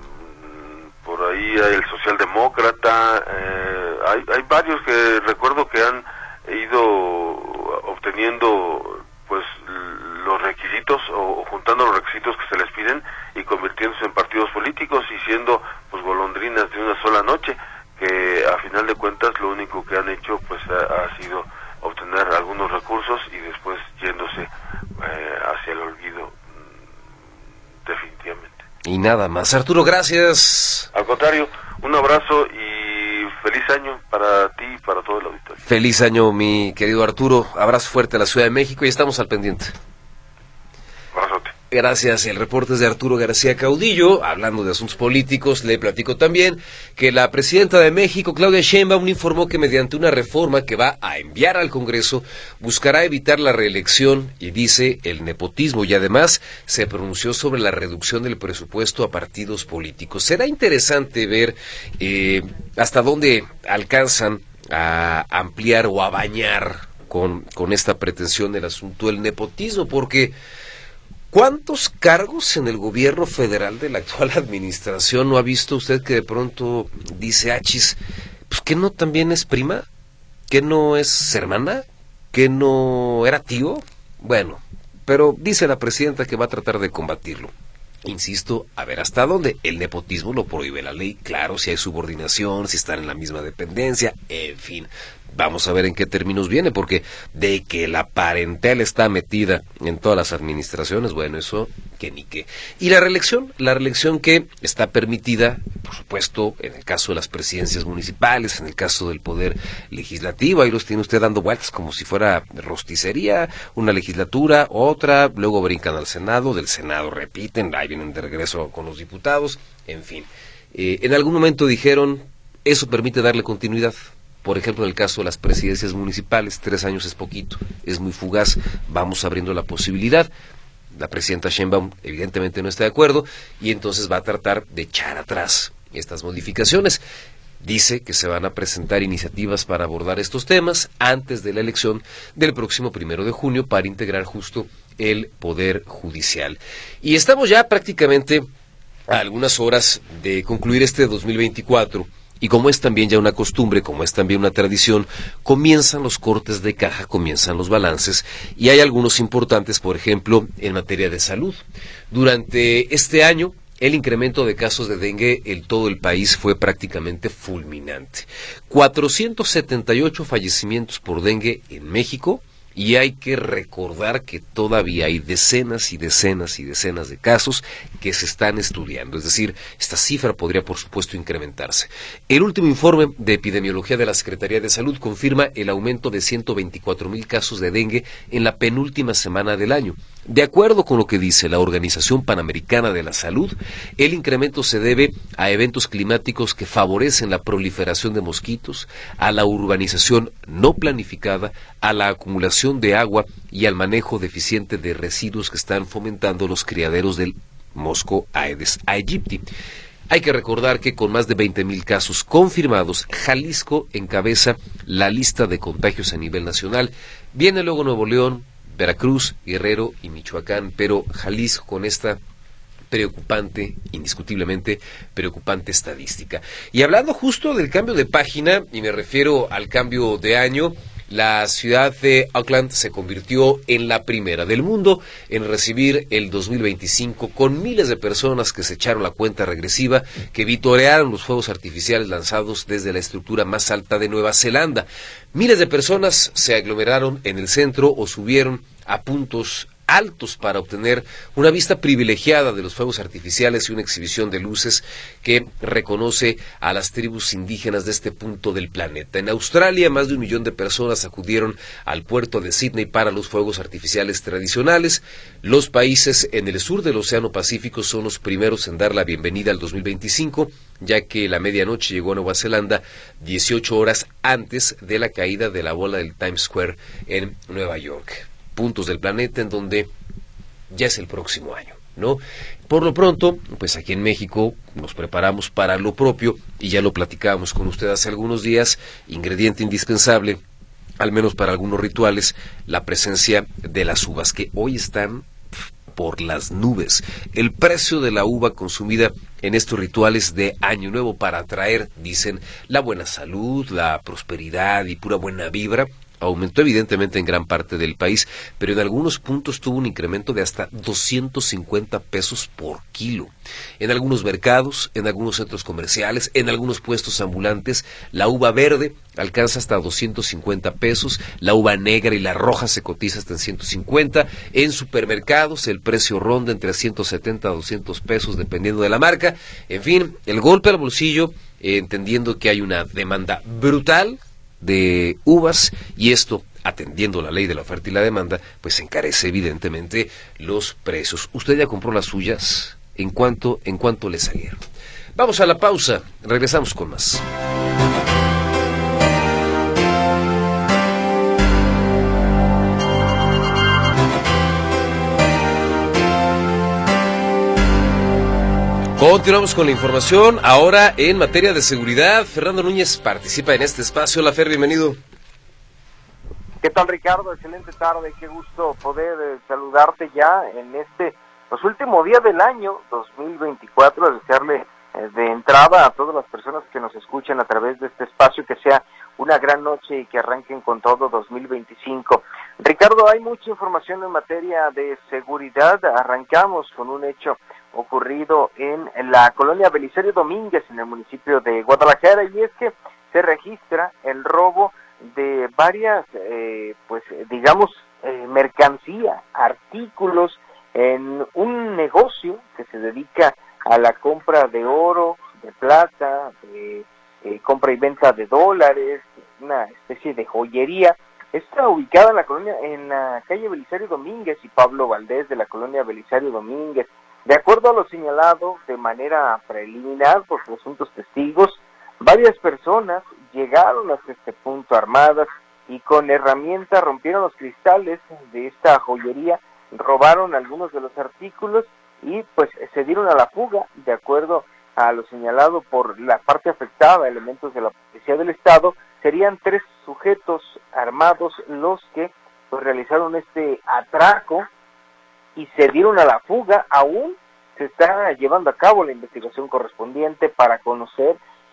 por ahí hay el Socialdemócrata, eh, hay, hay varios que recuerdo que han ido obteniendo pues los requisitos o, o juntando los requisitos que se les piden y convirtiéndose en partidos políticos y siendo pues golondrinas de una sola noche, que a final de cuentas lo único que han hecho pues ha, ha sido obtener algunos recursos y después yéndose eh, hacia el olvido, definitivamente. Y nada más. Arturo, gracias. Al contrario, un abrazo y feliz año para ti y para todo el auditorio. Feliz año, mi querido Arturo. Abrazo fuerte a la Ciudad de México y estamos al pendiente. Abrazote. Gracias. El reporte es de Arturo García Caudillo. Hablando de asuntos políticos, le platico también que la presidenta de México, Claudia Sheinbaum, informó que mediante una reforma que va a enviar al Congreso buscará evitar la reelección y dice el nepotismo, y además se pronunció sobre la reducción del presupuesto a partidos políticos. Será interesante ver eh, hasta dónde alcanzan a ampliar o a bañar con, con esta pretensión el asunto del nepotismo, porque ¿cuántos cargos en el gobierno federal de la actual administración no ha visto usted que de pronto dice, achis, pues que no también es prima? ¿Que no es hermana? ¿Que no era tío? Bueno, pero dice la presidenta que va a tratar de combatirlo. Insisto, a ver hasta dónde. El nepotismo lo prohíbe la ley, claro, si hay subordinación, si están en la misma dependencia, en fin. Vamos a ver en qué términos viene, porque de que la parentela está metida en todas las administraciones, bueno, eso que ni qué. Y la reelección, la reelección que está permitida, por supuesto, en el caso de las presidencias municipales, en el caso del poder legislativo, ahí los tiene usted dando vueltas como si fuera rosticería, una legislatura, otra, luego brincan al Senado, del Senado repiten, ahí vienen de regreso con los diputados, en fin. Eh, en algún momento dijeron, eso permite darle continuidad. Por ejemplo, en el caso de las presidencias municipales, tres años es poquito, es muy fugaz, vamos abriendo la posibilidad. La presidenta Sheinbaum evidentemente no está de acuerdo y entonces va a tratar de echar atrás estas modificaciones. Dice que se van a presentar iniciativas para abordar estos temas antes de la elección del próximo primero de junio para integrar justo el Poder Judicial. Y estamos ya prácticamente a algunas horas de concluir este dos mil veinticuatro. Y como es también ya una costumbre, como es también una tradición, comienzan los cortes de caja, comienzan los balances, y hay algunos importantes, por ejemplo, en materia de salud. Durante este año, el incremento de casos de dengue en todo el país fue prácticamente fulminante. cuatrocientos setenta y ocho fallecimientos por dengue en México, y hay que recordar que todavía hay decenas y decenas y decenas de casos que se están estudiando. Es decir, esta cifra podría, por supuesto, incrementarse. El último informe de epidemiología de la Secretaría de Salud confirma el aumento de ciento veinticuatro mil casos de dengue en la penúltima semana del año. De acuerdo con lo que dice la Organización Panamericana de la Salud, el incremento se debe a eventos climáticos que favorecen la proliferación de mosquitos, a la urbanización no planificada, a la acumulación de agua y al manejo deficiente de residuos que están fomentando los criaderos del mosco Aedes aegypti. Hay que recordar que con más de veinte mil casos confirmados, Jalisco encabeza la lista de contagios a nivel nacional. Viene luego Nuevo León, Veracruz, Guerrero y Michoacán, pero Jalisco con esta preocupante, indiscutiblemente preocupante estadística. Y hablando justo del cambio de página, y me refiero al cambio de año, la ciudad de Auckland se convirtió en la primera del mundo en recibir el dos mil veinticinco, con miles de personas que se echaron la cuenta regresiva, que vitorearon los fuegos artificiales lanzados desde la estructura más alta de Nueva Zelanda. Miles de personas se aglomeraron en el centro o subieron a puntos altos para obtener una vista privilegiada de los fuegos artificiales y una exhibición de luces que reconoce a las tribus indígenas de este punto del planeta. En Australia, más de un millón de personas acudieron al puerto de Sydney para los fuegos artificiales tradicionales. Los países en el sur del Océano Pacífico son los primeros en dar la bienvenida al dos mil veinticinco, ya que la medianoche llegó a Nueva Zelanda dieciocho horas antes de la caída de la bola del Times Square en Nueva York. Puntos del planeta en donde ya es el próximo año, ¿no? Por lo pronto, pues aquí en México nos preparamos para lo propio, y ya lo platicábamos con usted hace algunos días, ingrediente indispensable, al menos para algunos rituales, la presencia de las uvas, que hoy están por las nubes. El precio de la uva consumida en estos rituales de Año Nuevo para atraer, dicen, la buena salud, la prosperidad y pura buena vibra, aumentó evidentemente en gran parte del país, pero en algunos puntos tuvo un incremento de hasta doscientos cincuenta pesos por kilo. En algunos mercados, en algunos centros comerciales, en algunos puestos ambulantes, la uva verde alcanza hasta doscientos cincuenta pesos, la uva negra y la roja se cotiza hasta en ciento cincuenta. En supermercados el precio ronda entre ciento setenta a doscientos pesos dependiendo de la marca. En fin, el golpe al bolsillo, eh, entendiendo que hay una demanda brutal de uvas, y esto, atendiendo la ley de la oferta y la demanda, pues encarece evidentemente los precios. ¿Usted ya compró las suyas? ¿En cuánto, en cuánto le salieron? Vamos a la pausa, regresamos con más. Continuamos con la información, ahora en materia de seguridad. Fernando Núñez participa en este espacio. Hola, Fer, bienvenido. ¿Qué tal, Ricardo? Excelente tarde, qué gusto poder eh, saludarte ya en este, los últimos días del año dos mil veinticuatro, desearle eh, de entrada a todas las personas que nos escuchan a través de este espacio que sea una gran noche y que arranquen con todo dos mil veinticinco. Ricardo, hay mucha información en materia de seguridad. Arrancamos con un hecho ocurrido en la colonia Belisario Domínguez, en el municipio de Guadalajara, y es que se registra el robo de varias, eh, pues digamos, eh, mercancía, artículos, en un negocio que se dedica a la compra de oro, de plata, de eh, compra y venta de dólares, una especie de joyería. Está ubicada en la colonia, en la calle Belisario Domínguez y Pablo Valdés de la colonia Belisario Domínguez. De acuerdo a lo señalado de manera preliminar por presuntos testigos, varias personas llegaron hasta este punto armadas y con herramientas rompieron los cristales de esta joyería, robaron algunos de los artículos y pues se dieron a la fuga. De acuerdo a lo señalado por la parte afectada, elementos de la Policía del Estado, serían tres sujetos armados los que pues realizaron este atraco y se dieron a la fuga. Aún se está llevando a cabo la investigación correspondiente para conocer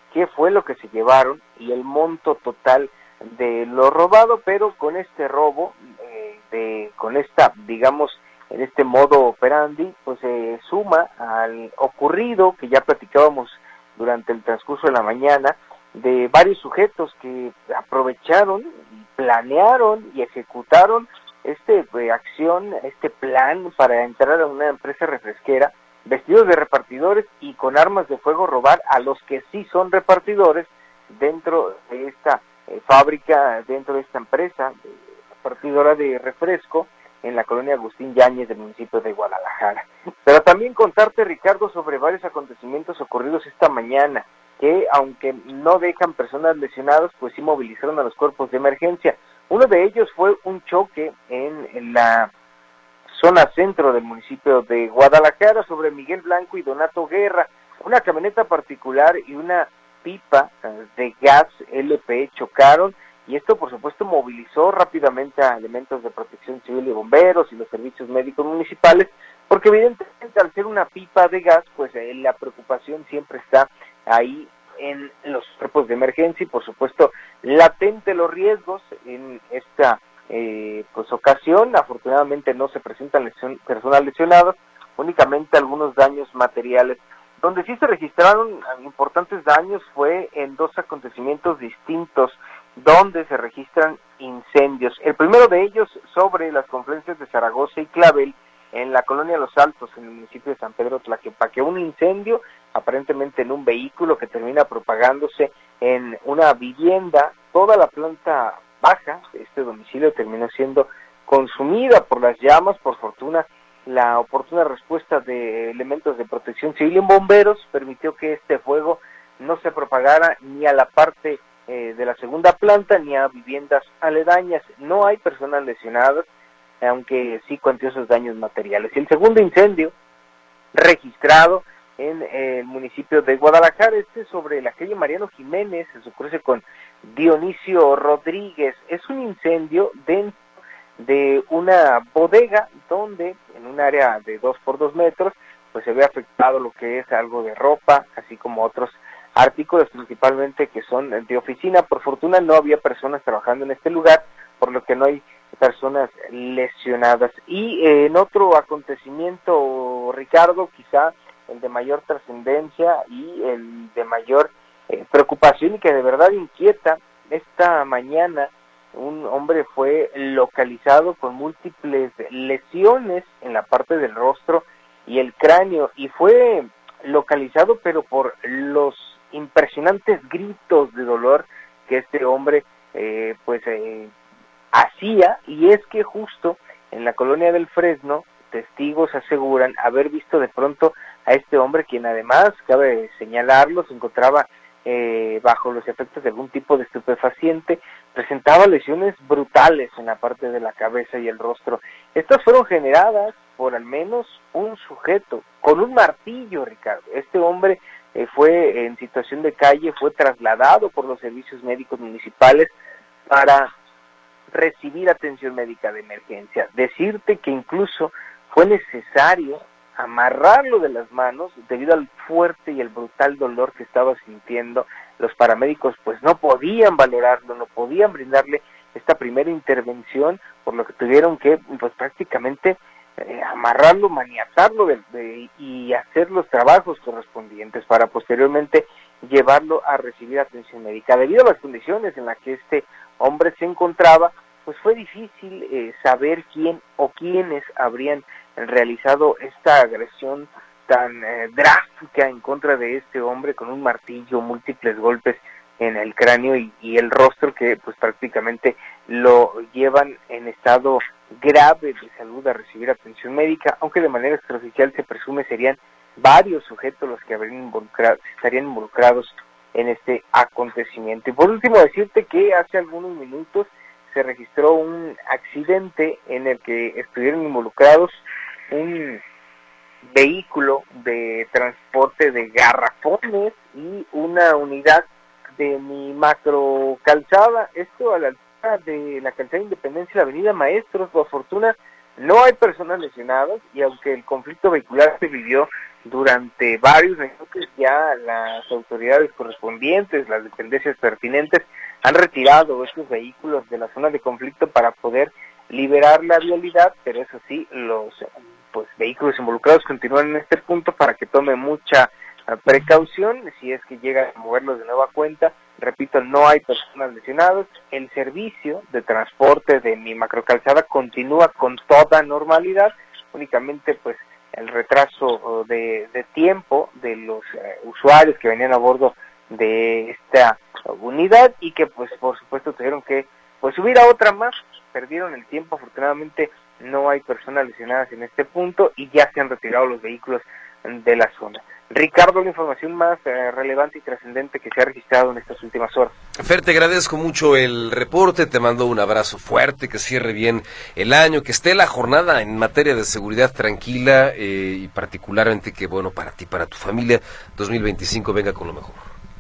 qué fue lo que se llevaron y el monto total de lo robado, pero con este robo, eh, de con esta, digamos, en este modo operandi, pues se eh, suma al ocurrido que ya platicábamos durante el transcurso de la mañana, de varios sujetos que aprovecharon, planearon y ejecutaron este eh, acción, este plan para entrar a una empresa refresquera, vestidos de repartidores y con armas de fuego robar a los que sí son repartidores dentro de esta eh, fábrica, dentro de esta empresa de repartidora de refresco en la colonia Agustín Yáñez del municipio de Guadalajara. Pero también contarte, Ricardo, sobre varios acontecimientos ocurridos esta mañana, que aunque no dejan personas lesionadas, pues sí movilizaron a los cuerpos de emergencia. Uno de ellos fue un choque en, en la zona centro del municipio de Guadalajara sobre Miguel Blanco y Donato Guerra. Una camioneta particular y una pipa de gas L P chocaron, y esto por supuesto movilizó rápidamente a elementos de protección civil y bomberos y los servicios médicos municipales, porque evidentemente al ser una pipa de gas, pues eh, la preocupación siempre está ahí en los cuerpos de emergencia, y por supuesto latente los riesgos en esta eh, pues ocasión. Afortunadamente no se presentan lesión, personas lesionadas, únicamente algunos daños materiales. Donde sí se registraron importantes daños fue en dos acontecimientos distintos, donde se registran incendios. El primero de ellos sobre las confluencias de Zaragoza y Clavel, en la colonia Los Altos, en el municipio de San Pedro Tlaquepaque. Un incendio, aparentemente en un vehículo, que termina propagándose en una vivienda. Toda la planta baja de este domicilio terminó siendo consumida por las llamas. Por fortuna, la oportuna respuesta de elementos de protección civil y bomberos permitió que este fuego no se propagara ni a la parte eh, de la segunda planta ni a viviendas aledañas. No hay personas lesionadas, aunque sí cuantiosos daños materiales. Y el segundo incendio registrado en eh, el municipio de Guadalajara, este sobre la calle Mariano Jiménez, se ocurre con Dionisio Rodríguez. Es un incendio dentro de una bodega donde en un área de dos por dos metros pues se ve afectado lo que es algo de ropa, así como otros artículos principalmente que son de oficina. Por fortuna no había personas trabajando en este lugar, por lo que no hay personas lesionadas. Y eh, en otro acontecimiento, Ricardo, quizá el de mayor trascendencia y el de mayor eh, preocupación y que de verdad inquieta, esta mañana un hombre fue localizado con múltiples lesiones en la parte del rostro y el cráneo, y fue localizado pero por los impresionantes gritos de dolor que este hombre eh, pues eh, hacía. Y es que justo en la colonia del Fresno, testigos aseguran haber visto de pronto a este hombre, quien además, cabe señalarlo, se encontraba eh, bajo los efectos de algún tipo de estupefaciente. Presentaba lesiones brutales en la parte de la cabeza y el rostro. Estas fueron generadas por al menos un sujeto con un martillo, Ricardo. Este hombre eh, fue en situación de calle, fue trasladado por los servicios médicos municipales para recibir atención médica de emergencia. Decirte que incluso fue necesario amarrarlo de las manos debido al fuerte y el brutal dolor que estaba sintiendo. Los paramédicos pues no podían valorarlo, no podían brindarle esta primera intervención, por lo que tuvieron que pues prácticamente eh, amarrarlo, maniatarlo de, de, y hacer los trabajos correspondientes para posteriormente llevarlo a recibir atención médica. Debido a las condiciones en las que este hombre se encontraba, pues fue difícil eh, saber quién o quiénes habrían realizado esta agresión tan eh, drástica en contra de este hombre, con un martillo, múltiples golpes en el cráneo y, y el rostro, que pues prácticamente lo llevan en estado grave de salud a recibir atención médica, aunque de manera extraoficial se presume serían varios sujetos los que habrían involucrado, estarían involucrados en este acontecimiento. Y por último decirte que hace algunos minutos se registró un accidente en el que estuvieron involucrados un vehículo de transporte de garrafones y una unidad de mi macro calzada, esto a la altura de la calzada Independencia y la avenida Maestros. Por fortuna no hay personas lesionadas, y aunque el conflicto vehicular se vivió durante varios minutos ya las autoridades correspondientes, las dependencias pertinentes, han retirado estos vehículos de la zona de conflicto para poder liberar la vialidad, pero eso sí, los pues vehículos involucrados continúan en este punto para que tome mucha uh, precaución si es que llegan a moverlos de nueva cuenta. Repito, no hay personas lesionadas, el servicio de transporte de mi macrocalzada continúa con toda normalidad, únicamente pues el retraso de, de tiempo de los uh, usuarios que venían a bordo de esta unidad y que pues por supuesto tuvieron que pues subir a otra más, perdieron el tiempo. Afortunadamente no hay personas lesionadas en este punto y ya se han retirado los vehículos de la zona. Ricardo, la información más eh, relevante y trascendente que se ha registrado en estas últimas horas. Fer, te agradezco mucho el reporte, te mando un abrazo fuerte, que cierre bien el año, que esté la jornada en materia de seguridad tranquila eh, y particularmente que, bueno, para ti, para tu familia, dos mil veinticinco venga con lo mejor.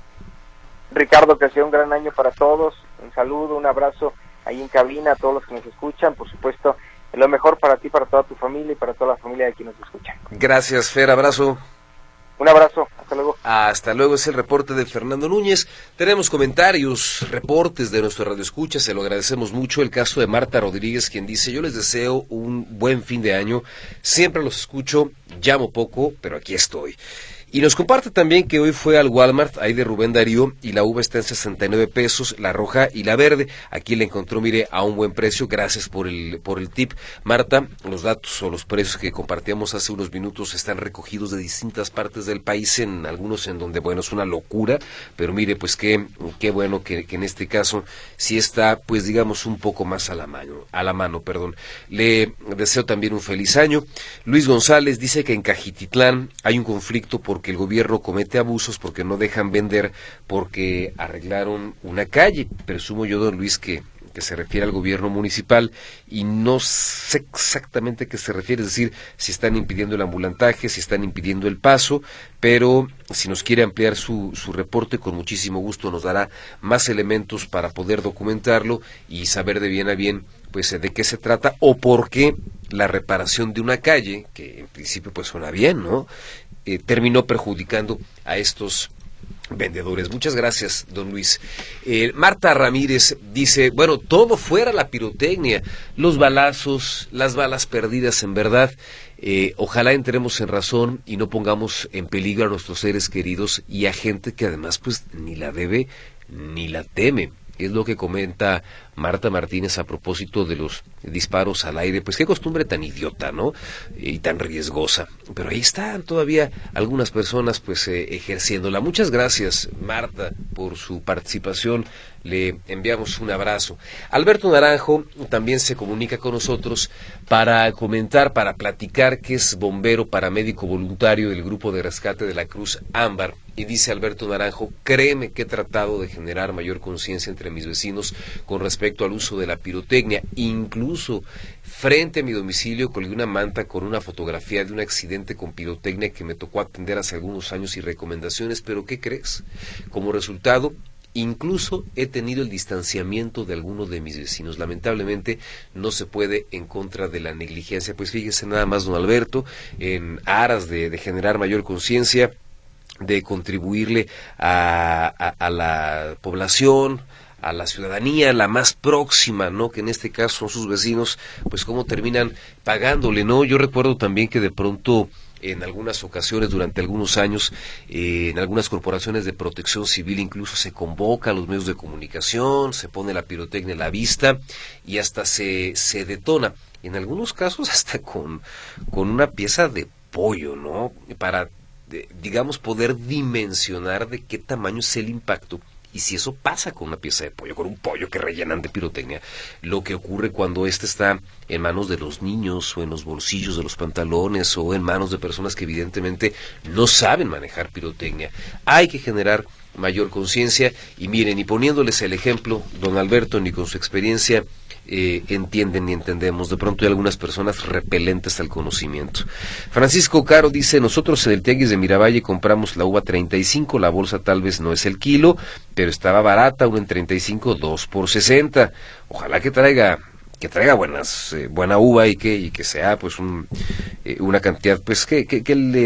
Ricardo, que sea un gran año para todos, un saludo, un abrazo ahí en cabina a todos los que nos escuchan, por supuesto, lo mejor para ti, para toda tu familia y para toda la familia de quienes nos escuchan. Gracias, Fer, abrazo. Un abrazo, hasta luego. Hasta luego, es el reporte de Fernando Núñez. Tenemos comentarios, reportes de nuestro Radio Escucha, se lo agradecemos mucho. El caso de Marta Rodríguez, quien dice: yo les deseo un buen fin de año, siempre los escucho, llamo poco, pero aquí estoy. Y nos comparte también que hoy fue al Walmart, ahí de Rubén Darío, y la uva está en sesenta y nueve pesos, la roja y la verde. Aquí la encontró, mire, a un buen precio. Gracias por el por el tip, Marta. Los datos o los precios que compartíamos hace unos minutos están recogidos de distintas partes del país, en algunos en donde, bueno, es una locura, pero mire, pues qué, qué bueno que, que en este caso sí está, pues digamos, un poco más a la mano, a la mano, perdón. Le deseo también un feliz año. Luis González dice que en Cajititlán hay un conflicto por porque el gobierno comete abusos, porque no dejan vender, porque arreglaron una calle. Presumo yo, don Luis, que, que se refiere al gobierno municipal, y no sé exactamente a qué se refiere, es decir, si están impidiendo el ambulantaje, si están impidiendo el paso, pero si nos quiere ampliar su, su reporte, con muchísimo gusto nos dará más elementos para poder documentarlo y saber de bien a bien pues de qué se trata o por qué la reparación de una calle, que en principio pues suena bien, ¿no?, Eh, terminó perjudicando a estos vendedores. Muchas gracias, don Luis. Eh, Marta Ramírez dice, bueno, todo fuera la pirotecnia, los balazos, las balas perdidas, en verdad, eh, ojalá entremos en razón y no pongamos en peligro a nuestros seres queridos y a gente que además pues ni la debe ni la teme. Es lo que comenta Marta Martínez a propósito de los disparos al aire. Pues qué costumbre tan idiota, ¿no? Y tan riesgosa. Pero ahí están todavía algunas personas pues eh, ejerciéndola. Muchas gracias, Marta, por su participación. Le enviamos un abrazo. Alberto Naranjo también se comunica con nosotros para comentar, para platicar, que es bombero paramédico voluntario del grupo de rescate de la Cruz Ámbar. Y dice Alberto Naranjo: créeme que he tratado de generar mayor conciencia entre mis vecinos con respecto al uso de la pirotecnia. Incluso frente a mi domicilio colgué una manta con una fotografía de un accidente con pirotecnia que me tocó atender hace algunos años y recomendaciones, pero ¿qué crees? Como resultado, incluso he tenido el distanciamiento de algunos de mis vecinos. Lamentablemente no se puede en contra de la negligencia. Pues fíjese nada más, don Alberto, en aras de, de generar mayor conciencia, de contribuirle a, a, a la población, a la ciudadanía, la más próxima, ¿no?, que en este caso son sus vecinos, pues cómo terminan pagándole, ¿no? Yo recuerdo también que de pronto en algunas ocasiones, durante algunos años, eh, en algunas corporaciones de protección civil incluso se convoca a los medios de comunicación, se pone la pirotecnia a la vista y hasta se, se detona, en algunos casos hasta con, con una pieza de pollo, ¿no?, para, de, digamos, poder dimensionar de qué tamaño es el impacto. Y si eso pasa con una pieza de pollo, con un pollo que rellenan de pirotecnia, lo que ocurre cuando éste está en manos de los niños o en los bolsillos de los pantalones o en manos de personas que evidentemente no saben manejar pirotecnia. Hay que generar mayor conciencia y miren, y poniéndoles el ejemplo, don Alberto, ni con su experiencia eh, entienden ni entendemos. De pronto hay algunas personas repelentes al conocimiento. Francisco Caro dice: nosotros en el Tianguis de Miravalle compramos la uva treinta y cinco, la bolsa tal vez no es el kilo, pero estaba barata, una en treinta y cinco, dos por sesenta. Ojalá que traiga que traiga buenas eh, buena uva y que y que sea pues un, eh, una cantidad pues que, que, que le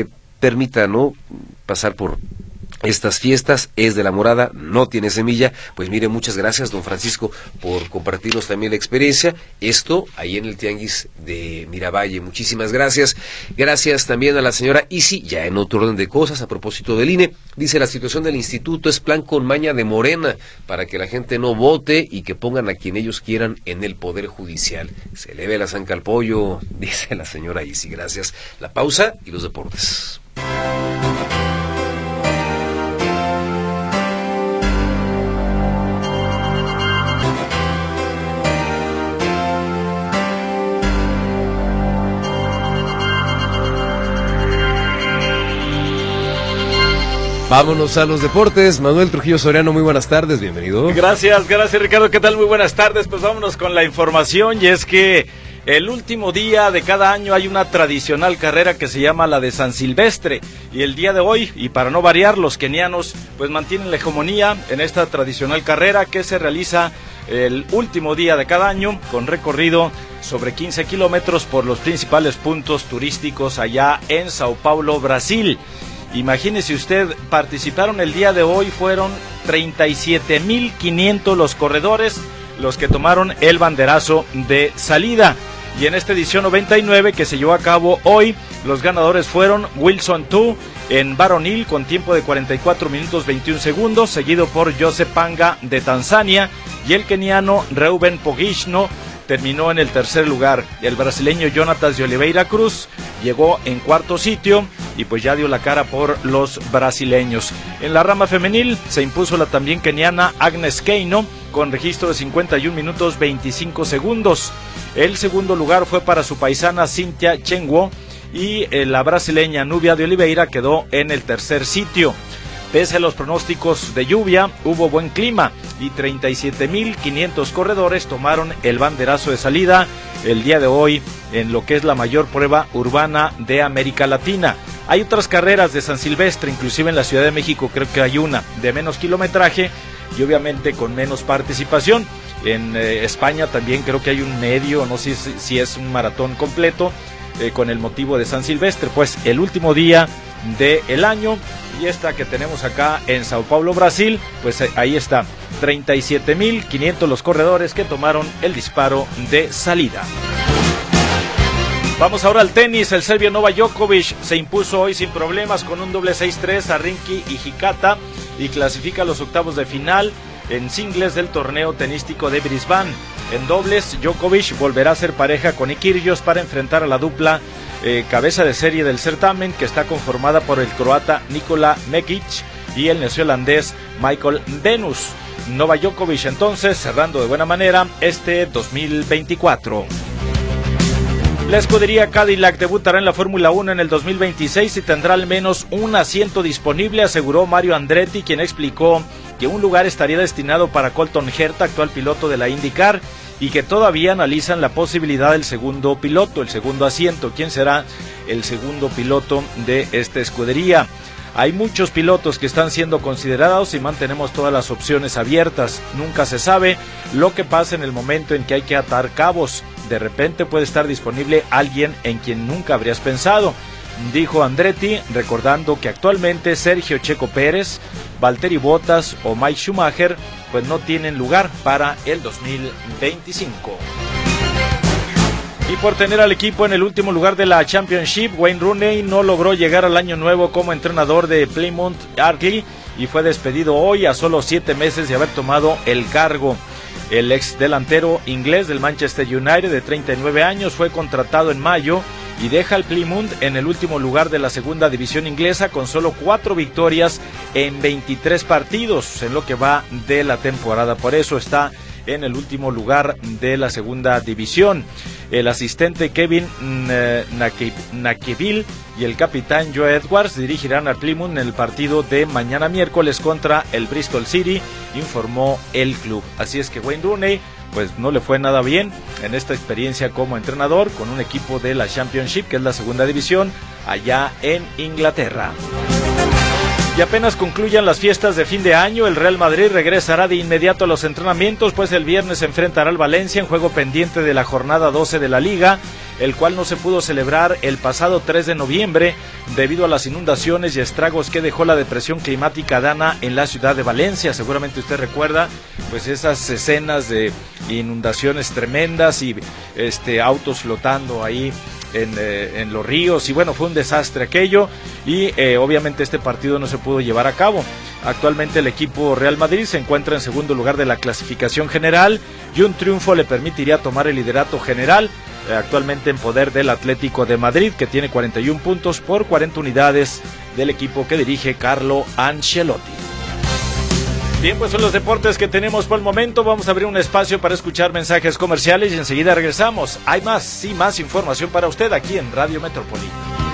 permita, ¿no?, pasar por estas fiestas. Es de la morada, no tiene semilla. Pues mire, muchas gracias, don Francisco, por compartirnos también la experiencia. Esto ahí en el Tianguis de Miravalle. Muchísimas gracias. Gracias también a la señora Isi, ya en otro orden de cosas, a propósito del I N E. Dice, la situación del instituto es plan con maña de Morena, para que la gente no vote y que pongan a quien ellos quieran en el Poder Judicial. Se le ve la zanca al pollo, dice la señora Isi. Gracias. La pausa y los deportes. Vámonos a los deportes. Manuel Trujillo Soriano, muy buenas tardes, bienvenido. Gracias, gracias Ricardo, ¿qué tal? Muy buenas tardes. Pues vámonos con la información, y es que el último día de cada año hay una tradicional carrera que se llama la de San Silvestre, y el día de hoy, y para no variar, los kenianos pues mantienen la hegemonía en esta tradicional carrera que se realiza el último día de cada año, con recorrido sobre quince kilómetros por los principales puntos turísticos allá en Sao Paulo, Brasil. Imagínese usted, participaron el día de hoy, fueron treinta y siete mil quinientos los corredores los que tomaron el banderazo de salida. Y en esta edición noventa y nueve que se llevó a cabo hoy, los ganadores fueron Wilson Tu en varonil con tiempo de cuarenta y cuatro minutos veintiún segundos, seguido por Joseph Panga de Tanzania, y el keniano Reuben Pogishno terminó en el tercer lugar. El brasileño Jonatas de Oliveira Cruz llegó en cuarto sitio y pues ya dio la cara por los brasileños. En la rama femenil se impuso la también keniana Agnes Keino con registro de cincuenta y un minutos veinticinco segundos. El segundo lugar fue para su paisana Cynthia Chenwo, y eh, la brasileña Nubia de Oliveira quedó en el tercer sitio. Pese a los pronósticos de lluvia, hubo buen clima y treinta y siete mil quinientos corredores tomaron el banderazo de salida el día de hoy en lo que es la mayor prueba urbana de América Latina. Hay otras carreras de San Silvestre, inclusive en la Ciudad de México creo que hay una de menos kilometraje y obviamente con menos participación. En eh, España también creo que hay un medio, no sé si, si es un maratón completo, eh, con el motivo de San Silvestre, pues el último día del año. Y esta que tenemos acá en Sao Paulo, Brasil, pues ahí está, treinta y siete mil quinientos los corredores que tomaron el disparo de salida. Vamos ahora al tenis. El serbio Novak Djokovic se impuso hoy sin problemas con un doble seis tres a Rinky Hijikata y clasifica a los octavos de final en singles del torneo tenístico de Brisbane. En dobles, Djokovic volverá a ser pareja con Kyrgios para enfrentar a la dupla eh, cabeza de serie del certamen, que está conformada por el croata Nikola Mekic y el neozelandés Michael Venus. Novak Djokovic entonces cerrando de buena manera este dos mil veinticuatro. La escudería Cadillac debutará en la Fórmula uno en el dos mil veintiséis y tendrá al menos un asiento disponible, aseguró Mario Andretti, quien explicó que un lugar estaría destinado para Colton Herta, actual piloto de la IndyCar, y que todavía analizan la posibilidad del segundo piloto, el segundo asiento. ¿Quién será el segundo piloto de esta escudería? Hay muchos pilotos que están siendo considerados y mantenemos todas las opciones abiertas. Nunca se sabe lo que pasa en el momento en que hay que atar cabos. De repente puede estar disponible alguien en quien nunca habrías pensado, dijo Andretti, recordando que actualmente Sergio Checo Pérez, Valtteri Bottas o Mike Schumacher pues no tienen lugar para el dos mil veinticinco. Y por tener al equipo en el último lugar de la Championship, Wayne Rooney no logró llegar al año nuevo como entrenador de Plymouth Argyle y fue despedido hoy a solo siete meses de haber tomado el cargo. El ex delantero inglés del Manchester United de treinta y nueve años fue contratado en mayo y deja al Plymouth en el último lugar de la segunda división inglesa con solo cuatro victorias en veintitrés partidos en lo que va de la temporada. Por eso está en el último lugar de la segunda división. El asistente Kevin Nakeville y el capitán Joe Edwards dirigirán al Plymouth en el partido de mañana miércoles contra el Bristol City, informó el club. Así es que Wayne Rooney pues no le fue nada bien en esta experiencia como entrenador con un equipo de la Championship, que es la segunda división allá en Inglaterra. Y apenas concluyan las fiestas de fin de año, el Real Madrid regresará de inmediato a los entrenamientos, pues el viernes se enfrentará al Valencia en juego pendiente de la jornada doce de la Liga el cual no se pudo celebrar el pasado tres de noviembre debido a las inundaciones y estragos que dejó la depresión climática Dana en la ciudad de Valencia. Seguramente usted recuerda pues esas escenas de inundaciones tremendas y este autos flotando ahí En, eh, en los ríos, y bueno, fue un desastre aquello, y eh, obviamente este partido no se pudo llevar a cabo. Actualmente el equipo Real Madrid se encuentra en segundo lugar de la clasificación general, y un triunfo le permitiría tomar el liderato general, eh, actualmente en poder del Atlético de Madrid, que tiene cuarenta y un puntos por cuarenta unidades del equipo que dirige Carlo Ancelotti. Bien, pues son los deportes que tenemos por el momento. Vamos a abrir un espacio para escuchar mensajes comerciales y enseguida regresamos. Hay más y más información para usted aquí en Radio Metrópoli.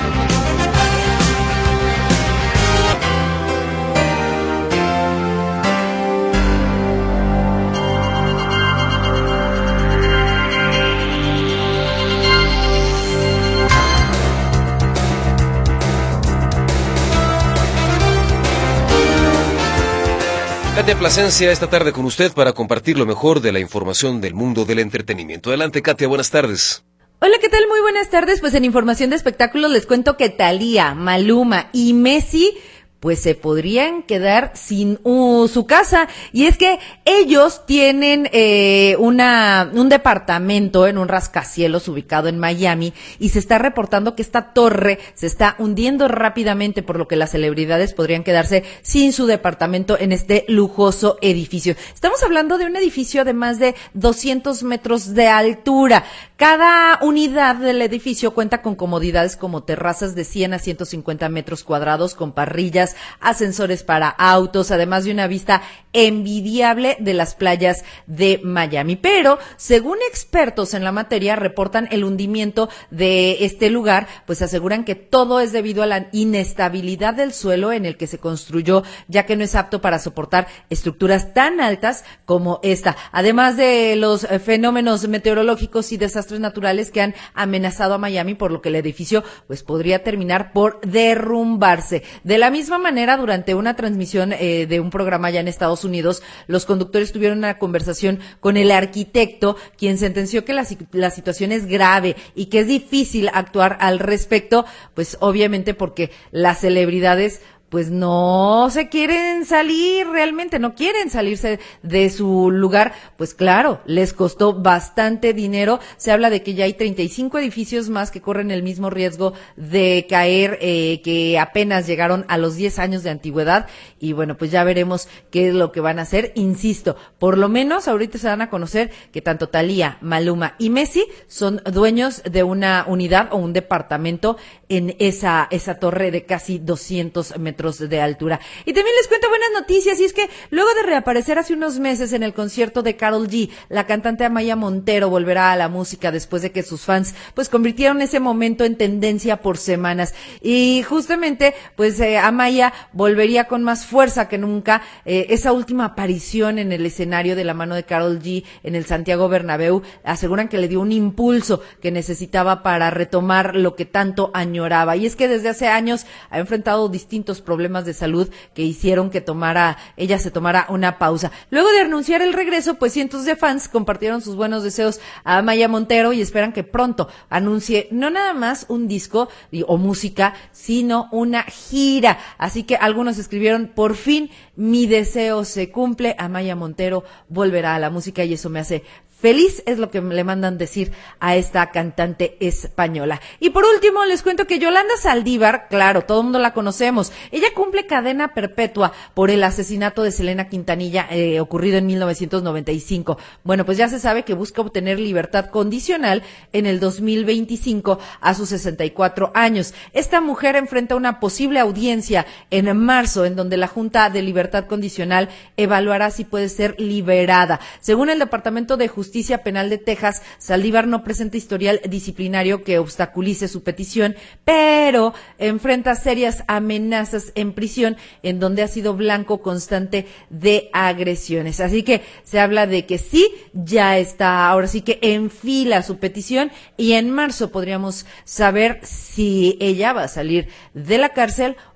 Katia Plasencia, esta tarde con usted para compartir lo mejor de la información del mundo del entretenimiento. Adelante, Katia, buenas tardes. Hola, ¿qué tal? Muy buenas tardes. Pues en información de espectáculos les cuento que Thalía, Maluma y Messi pues se podrían quedar sin uh, su casa, y es que ellos tienen eh, una un departamento en un rascacielos ubicado en Miami, y se está reportando que esta torre se está hundiendo rápidamente, por lo que las celebridades podrían quedarse sin su departamento en este lujoso edificio. Estamos hablando de un edificio de más de doscientos metros de altura. Cada unidad del edificio cuenta con comodidades como terrazas de cien a ciento cincuenta metros cuadrados con parrillas, ascensores para autos, además de una vista envidiable de las playas de Miami. Pero, según expertos en la materia, reportan el hundimiento de este lugar, pues aseguran que todo es debido a la inestabilidad del suelo en el que se construyó, ya que no es apto para soportar estructuras tan altas como esta. Además de los fenómenos meteorológicos y desastres naturales que han amenazado a Miami, por lo que el edificio pues podría terminar por derrumbarse. De la misma manera, durante una transmisión eh, de un programa allá en Estados Unidos, los conductores tuvieron una conversación con el arquitecto, quien sentenció que la, la situación es grave y que es difícil actuar al respecto, pues obviamente porque las celebridades pues no se quieren salir, realmente no quieren salirse de su lugar. Pues claro, les costó bastante dinero. Se habla de que ya hay treinta y cinco edificios más que corren el mismo riesgo de caer, eh, que apenas llegaron a los diez años de antigüedad, y bueno, pues ya veremos qué es lo que van a hacer. Insisto, por lo menos ahorita se van a conocer que tanto Thalía, Maluma y Messi son dueños de una unidad o un departamento en esa, esa torre de casi doscientos metros de altura. Y también les cuento buenas noticias, y es que luego de reaparecer hace unos meses en el concierto de Karol G, la cantante Amaya Montero volverá a la música después de que sus fans pues convirtieron ese momento en tendencia por semanas. Y justamente pues eh, Amaya volvería con más fuerza que nunca. Eh, esa última aparición en el escenario de la mano de Karol G en el Santiago Bernabéu aseguran que le dio un impulso que necesitaba para retomar lo que tanto añoraba. Y es que desde hace años ha enfrentado distintos problemas de salud que hicieron que tomara, ella se tomara una pausa. Luego de anunciar el regreso, pues cientos de fans compartieron sus buenos deseos a Amaya Montero y esperan que pronto anuncie no nada más un disco o música, sino una gira. Así que algunos escribieron: por fin mi deseo se cumple, Amaya Montero volverá a la música, y eso me hace feliz, es lo que le mandan decir a esta cantante española. Y por último, les cuento que Yolanda Saldívar, claro, todo el mundo la conocemos, ella cumple cadena perpetua por el asesinato de Selena Quintanilla, eh, ocurrido en mil novecientos noventa y cinco. Bueno, pues ya se sabe que busca obtener libertad condicional en el dos mil veinticinco a sus sesenta y cuatro años. Esta mujer enfrenta una posible audiencia en marzo, en donde la Junta de Libertad Condicional evaluará si puede ser liberada. Según el Departamento de Justicia Justicia Penal de Texas, Saldívar no presenta historial disciplinario que obstaculice su petición, pero enfrenta serias amenazas en prisión, en donde ha sido blanco constante de agresiones. Así que se habla de que sí, ya está, ahora sí que enfila su petición, y en marzo podríamos saber si ella va a salir de la cárcel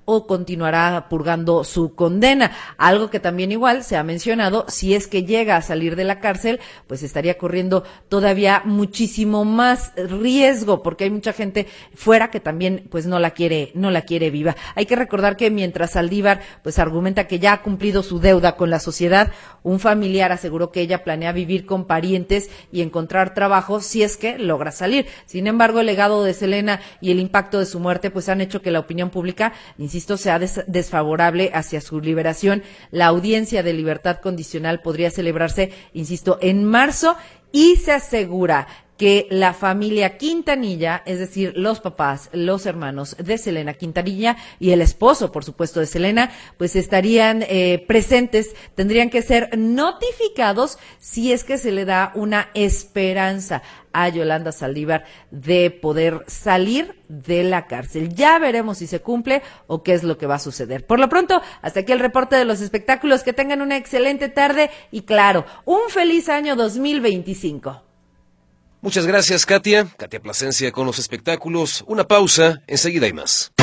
o continuará purgando su condena. Algo que también igual se ha mencionado, si es que llega a salir de la cárcel, pues estaría corriendo todavía muchísimo más riesgo, porque hay mucha gente fuera que también pues no la quiere, no la quiere viva. Hay que recordar que mientras Saldívar pues argumenta que ya ha cumplido su deuda con la sociedad, un familiar aseguró que ella planea vivir con parientes y encontrar trabajo si es que logra salir. Sin embargo, el legado de Selena y el impacto de su muerte pues han hecho que la opinión pública, insisto, sea des- desfavorable hacia su liberación. La audiencia de libertad condicional podría celebrarse, insisto, en marzo, y se asegura que la familia Quintanilla, es decir, los papás, los hermanos de Selena Quintanilla y el esposo, por supuesto, de Selena, pues estarían eh, presentes, tendrían que ser notificados si es que se le da una esperanza a Yolanda Saldívar de poder salir de la cárcel. Ya veremos si se cumple o qué es lo que va a suceder. Por lo pronto, hasta aquí el reporte de los espectáculos. Que tengan una excelente tarde y, claro, un feliz año dos mil veinticinco. Muchas gracias, Katia. Katia Plasencia con los espectáculos. Una pausa, enseguida hay más.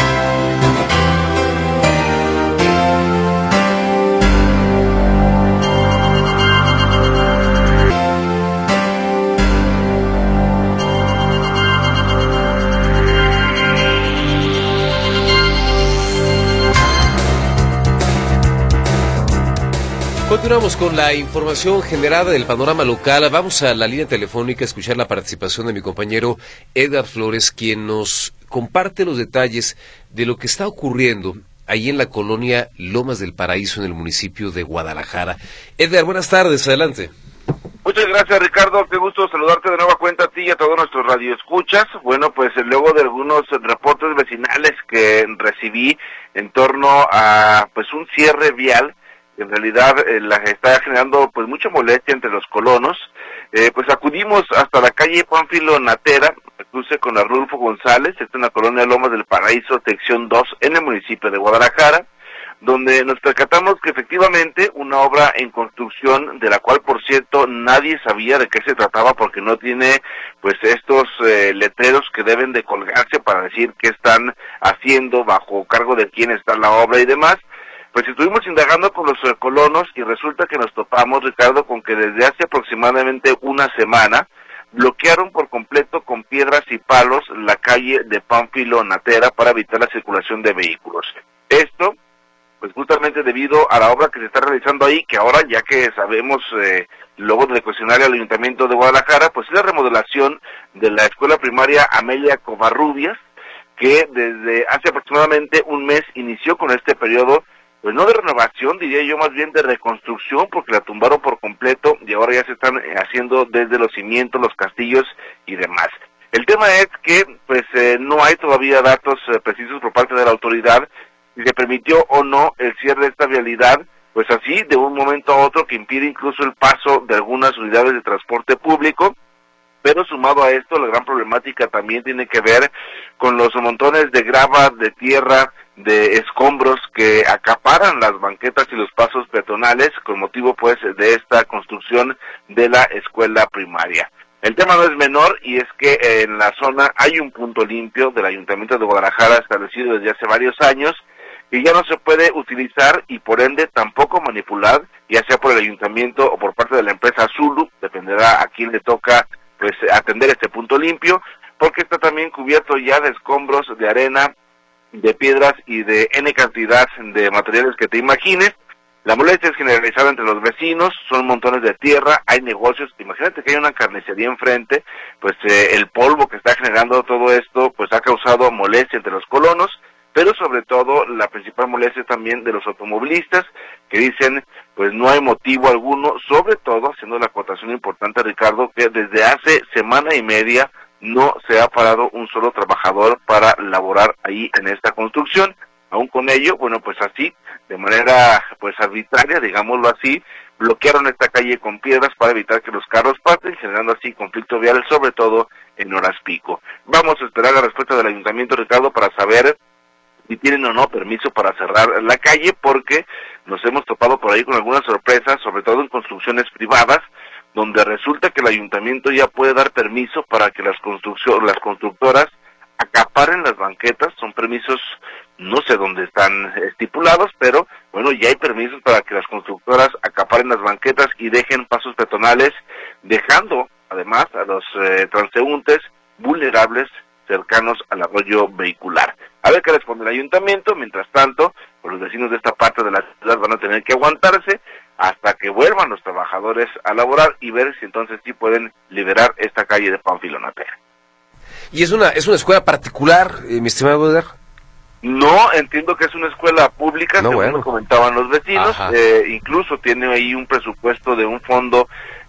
Continuamos con la información generada del panorama local. Vamos a la línea telefónica a escuchar la participación de mi compañero Edgar Flores, quien nos comparte los detalles de lo que está ocurriendo ahí en la colonia Lomas del Paraíso, en el municipio de Guadalajara. Edgar, buenas tardes, adelante. Muchas gracias, Ricardo, qué gusto saludarte de nueva cuenta a ti y a todos nuestros radioescuchas. Bueno, pues luego de algunos reportes vecinales que recibí en torno a pues un cierre vial, en realidad eh, la está generando pues mucha molestia entre los colonos, eh, pues acudimos hasta la calle Pánfilo Natera, cruce con Arnulfo González, esta en la colonia Lomas del Paraíso, sección dos, en el municipio de Guadalajara, donde nos percatamos que efectivamente una obra en construcción, de la cual por cierto nadie sabía de qué se trataba, porque no tiene pues estos eh, letreros que deben de colgarse para decir qué están haciendo, bajo cargo de quién está la obra y demás. Pues estuvimos indagando con los eh, colonos y resulta que nos topamos, Ricardo, con que desde hace aproximadamente una semana bloquearon por completo con piedras y palos la calle de Pánfilo Natera para evitar la circulación de vehículos. Esto, pues justamente debido a la obra que se está realizando ahí, que ahora ya que sabemos, eh, luego del cuestionario al Ayuntamiento de Guadalajara, pues es la remodelación de la escuela primaria Amelia Covarrubias, que desde hace aproximadamente un mes inició con este periodo, pues no de renovación, diría yo, más bien de reconstrucción, porque la tumbaron por completo y ahora ya se están haciendo desde los cimientos, los castillos y demás. El tema es que pues eh, no hay todavía datos eh, precisos por parte de la autoridad si se permitió o no el cierre de esta vialidad, pues así de un momento a otro, que impide incluso el paso de algunas unidades de transporte público. Pero sumado a esto, la gran problemática también tiene que ver con los montones de grava, de tierra, de escombros que acaparan las banquetas y los pasos peatonales con motivo pues de esta construcción de la escuela primaria. El tema no es menor, y es que en la zona hay un punto limpio del Ayuntamiento de Guadalajara establecido desde hace varios años, y ya no se puede utilizar y por ende tampoco manipular, ya sea por el Ayuntamiento o por parte de la empresa Zulu, dependerá a quién le toca pues atender este punto limpio, porque está también cubierto ya de escombros, de arena, de piedras y de N cantidad de materiales que te imagines. La molestia es generalizada entre los vecinos, son montones de tierra, hay negocios, imagínate que hay una carnicería enfrente, pues eh, el polvo que está generando todo esto pues ha causado molestia entre los colonos, pero sobre todo la principal molestia también de los automovilistas, que dicen pues no hay motivo alguno, sobre todo haciendo la acotación importante, Ricardo, que desde hace semana y media no se ha parado un solo trabajador para laborar ahí en esta construcción. Aún con ello, bueno, pues así, de manera pues arbitraria, digámoslo así, bloquearon esta calle con piedras para evitar que los carros pasen, generando así conflicto vial, sobre todo en horas pico. Vamos a esperar la respuesta del Ayuntamiento, Ricardo, para saber si tienen o no permiso para cerrar la calle, porque nos hemos topado por ahí con algunas sorpresas, sobre todo en construcciones privadas, donde resulta que el Ayuntamiento ya puede dar permiso para que las construcciones, las constructoras acaparen las banquetas. Son permisos no sé dónde están estipulados, pero bueno, ya hay permisos para que las constructoras acaparen las banquetas y dejen pasos peatonales, dejando además a los eh, transeúntes vulnerables cercanos al arroyo vehicular. A ver qué responde el ayuntamiento. Mientras tanto, pues los vecinos de esta parte de la ciudad van a tener que aguantarse hasta que vuelvan los trabajadores a laborar y ver si entonces sí pueden liberar esta calle de Pánfilo Natera. ¿Y es una es una escuela particular, eh, mi estimado Edgar? No, entiendo que es una escuela pública, no, según bueno. nos comentaban los vecinos, eh, incluso tiene ahí un presupuesto de un fondo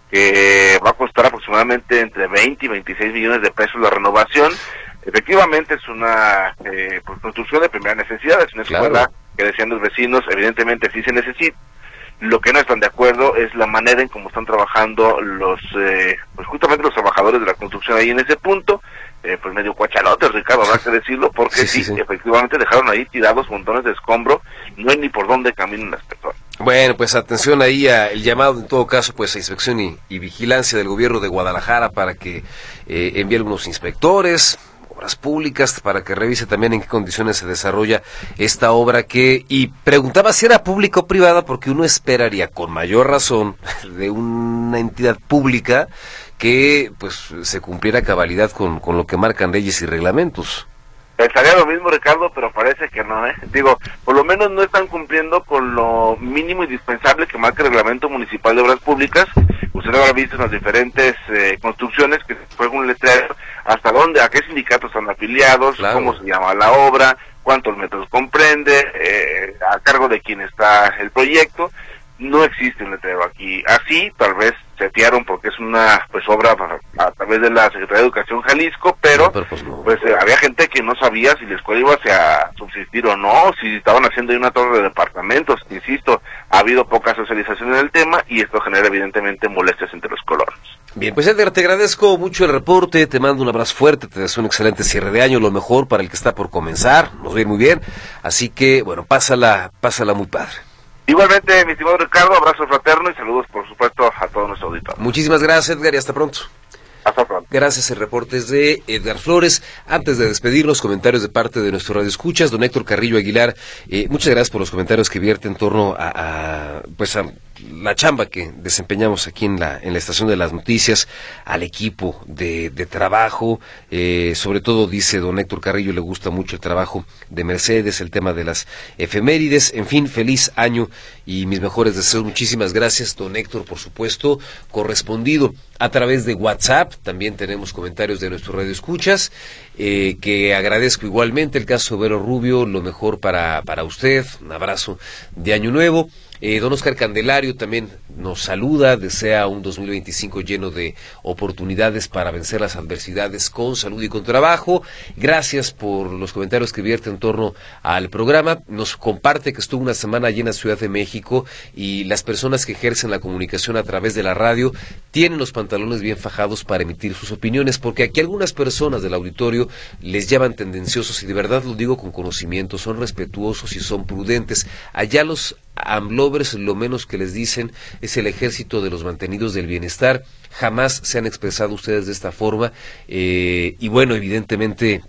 que va a costar aproximadamente entre veinte y veintiséis millones de pesos la renovación. Efectivamente es una eh, pues, construcción de primera necesidad, es una escuela claro. que decían los vecinos, evidentemente sí se necesita. Lo que no están de acuerdo es la manera en cómo están trabajando los, eh, pues justamente los trabajadores de la construcción ahí en ese punto, eh, pues medio cuachalotes, Ricardo, habrá que decirlo, porque sí, sí, sí, sí, efectivamente dejaron ahí tirados montones de escombro, no hay ni por dónde caminan las personas. Bueno, pues atención ahí a el llamado, en todo caso, pues a inspección y, y vigilancia del gobierno de Guadalajara para que eh, envíe algunos inspectores, obras públicas, para que revise también en qué condiciones se desarrolla esta obra que, y preguntaba si era pública o privada, porque uno esperaría con mayor razón de una entidad pública que pues se cumpliera a cabalidad con, con lo que marcan leyes y reglamentos. Pensaría lo mismo, Ricardo, pero parece que no, ¿eh? Digo, por lo menos no están cumpliendo con lo mínimo indispensable que marca el Reglamento Municipal de Obras Públicas. Usted habrá visto en las diferentes eh, construcciones que fue un letrero hasta dónde, a qué sindicatos están afiliados, claro. cómo se llama la obra, cuántos metros comprende, eh, a cargo de quién está el proyecto. No existe un letrero aquí. Así, tal vez setearon porque es una pues obra a, a través de la Secretaría de Educación Jalisco, pero, no, pero pues, no. pues eh, había gente que no sabía si la escuela iba a subsistir o no, si estaban haciendo ahí una torre de departamentos. Insisto, ha habido poca socialización en el tema y esto genera evidentemente molestias entre los colonos. Bien, pues Edgar, te agradezco mucho el reporte, te mando un abrazo fuerte, te deseo un excelente cierre de año, lo mejor para el que está por comenzar, nos va a ir muy bien, así que, bueno, pásala, pásala muy padre. Igualmente, mi estimado Ricardo, abrazo fraterno y saludos, por supuesto, a todo nuestro auditorio. Muchísimas gracias, Edgar, y hasta pronto. Hasta pronto. Gracias, el reporte es de Edgar Flores. Antes de despedirnos, comentarios de parte de nuestro Radio Escuchas, don Héctor Carrillo Aguilar, eh, muchas gracias por los comentarios que vierte en torno a, a pues a la chamba que desempeñamos aquí en la en la estación de las noticias, al equipo de, de trabajo, eh, sobre todo dice don Héctor Carrillo, le gusta mucho el trabajo de Mercedes, el tema de las efemérides, en fin, feliz año y mis mejores deseos. Muchísimas gracias, don Héctor, por supuesto, correspondido a través de WhatsApp. También tenemos comentarios de nuestro Radio Escuchas, eh, que agradezco igualmente. El caso de Vero Rubio, lo mejor para, para usted, un abrazo de año nuevo. Eh, don Oscar Candelario también nos saluda, desea un dos mil veinticinco lleno de oportunidades para vencer las adversidades con salud y con trabajo. Gracias por los comentarios que vierte en torno al programa. Nos comparte que estuvo una semana llena en Ciudad de México y las personas que ejercen la comunicación a través de la radio tienen los pantalones bien fajados para emitir sus opiniones, porque aquí algunas personas del auditorio les llaman tendenciosos y de verdad lo digo con conocimiento, son respetuosos y son prudentes. Allá los AMLovers lo menos que les dicen es el ejército de los mantenidos del bienestar. Jamás se han expresado ustedes de esta forma, eh, y bueno, evidentemente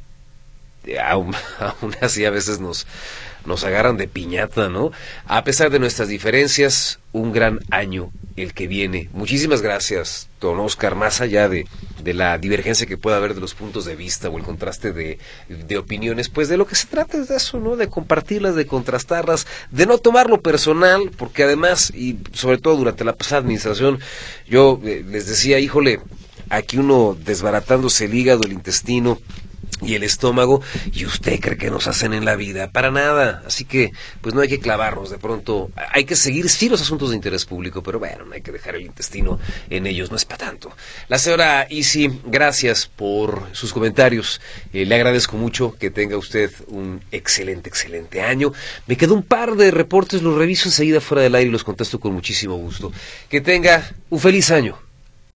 aún, aún así a veces nos nos agarran de piñata, ¿no? A pesar de nuestras diferencias, un gran año el que viene. Muchísimas gracias, don Oscar, más allá de, de la divergencia que pueda haber de los puntos de vista o el contraste de, de opiniones, pues de lo que se trata es de eso, ¿no? De compartirlas, de contrastarlas, de no tomarlo personal, porque además, y sobre todo durante la pasada administración, yo eh, les decía, híjole, aquí uno desbaratándose el hígado, el intestino y el estómago, y usted cree que nos hacen en la vida, para nada, así que pues no hay que clavarnos, de pronto hay que seguir sí los asuntos de interés público, pero bueno, no hay que dejar el intestino en ellos, no es para tanto. La señora Isi, gracias por sus comentarios, eh, le agradezco mucho, que tenga usted un excelente, excelente año. Me quedó un par de reportes, los reviso enseguida fuera del aire y los contesto con muchísimo gusto. Que tenga un feliz año.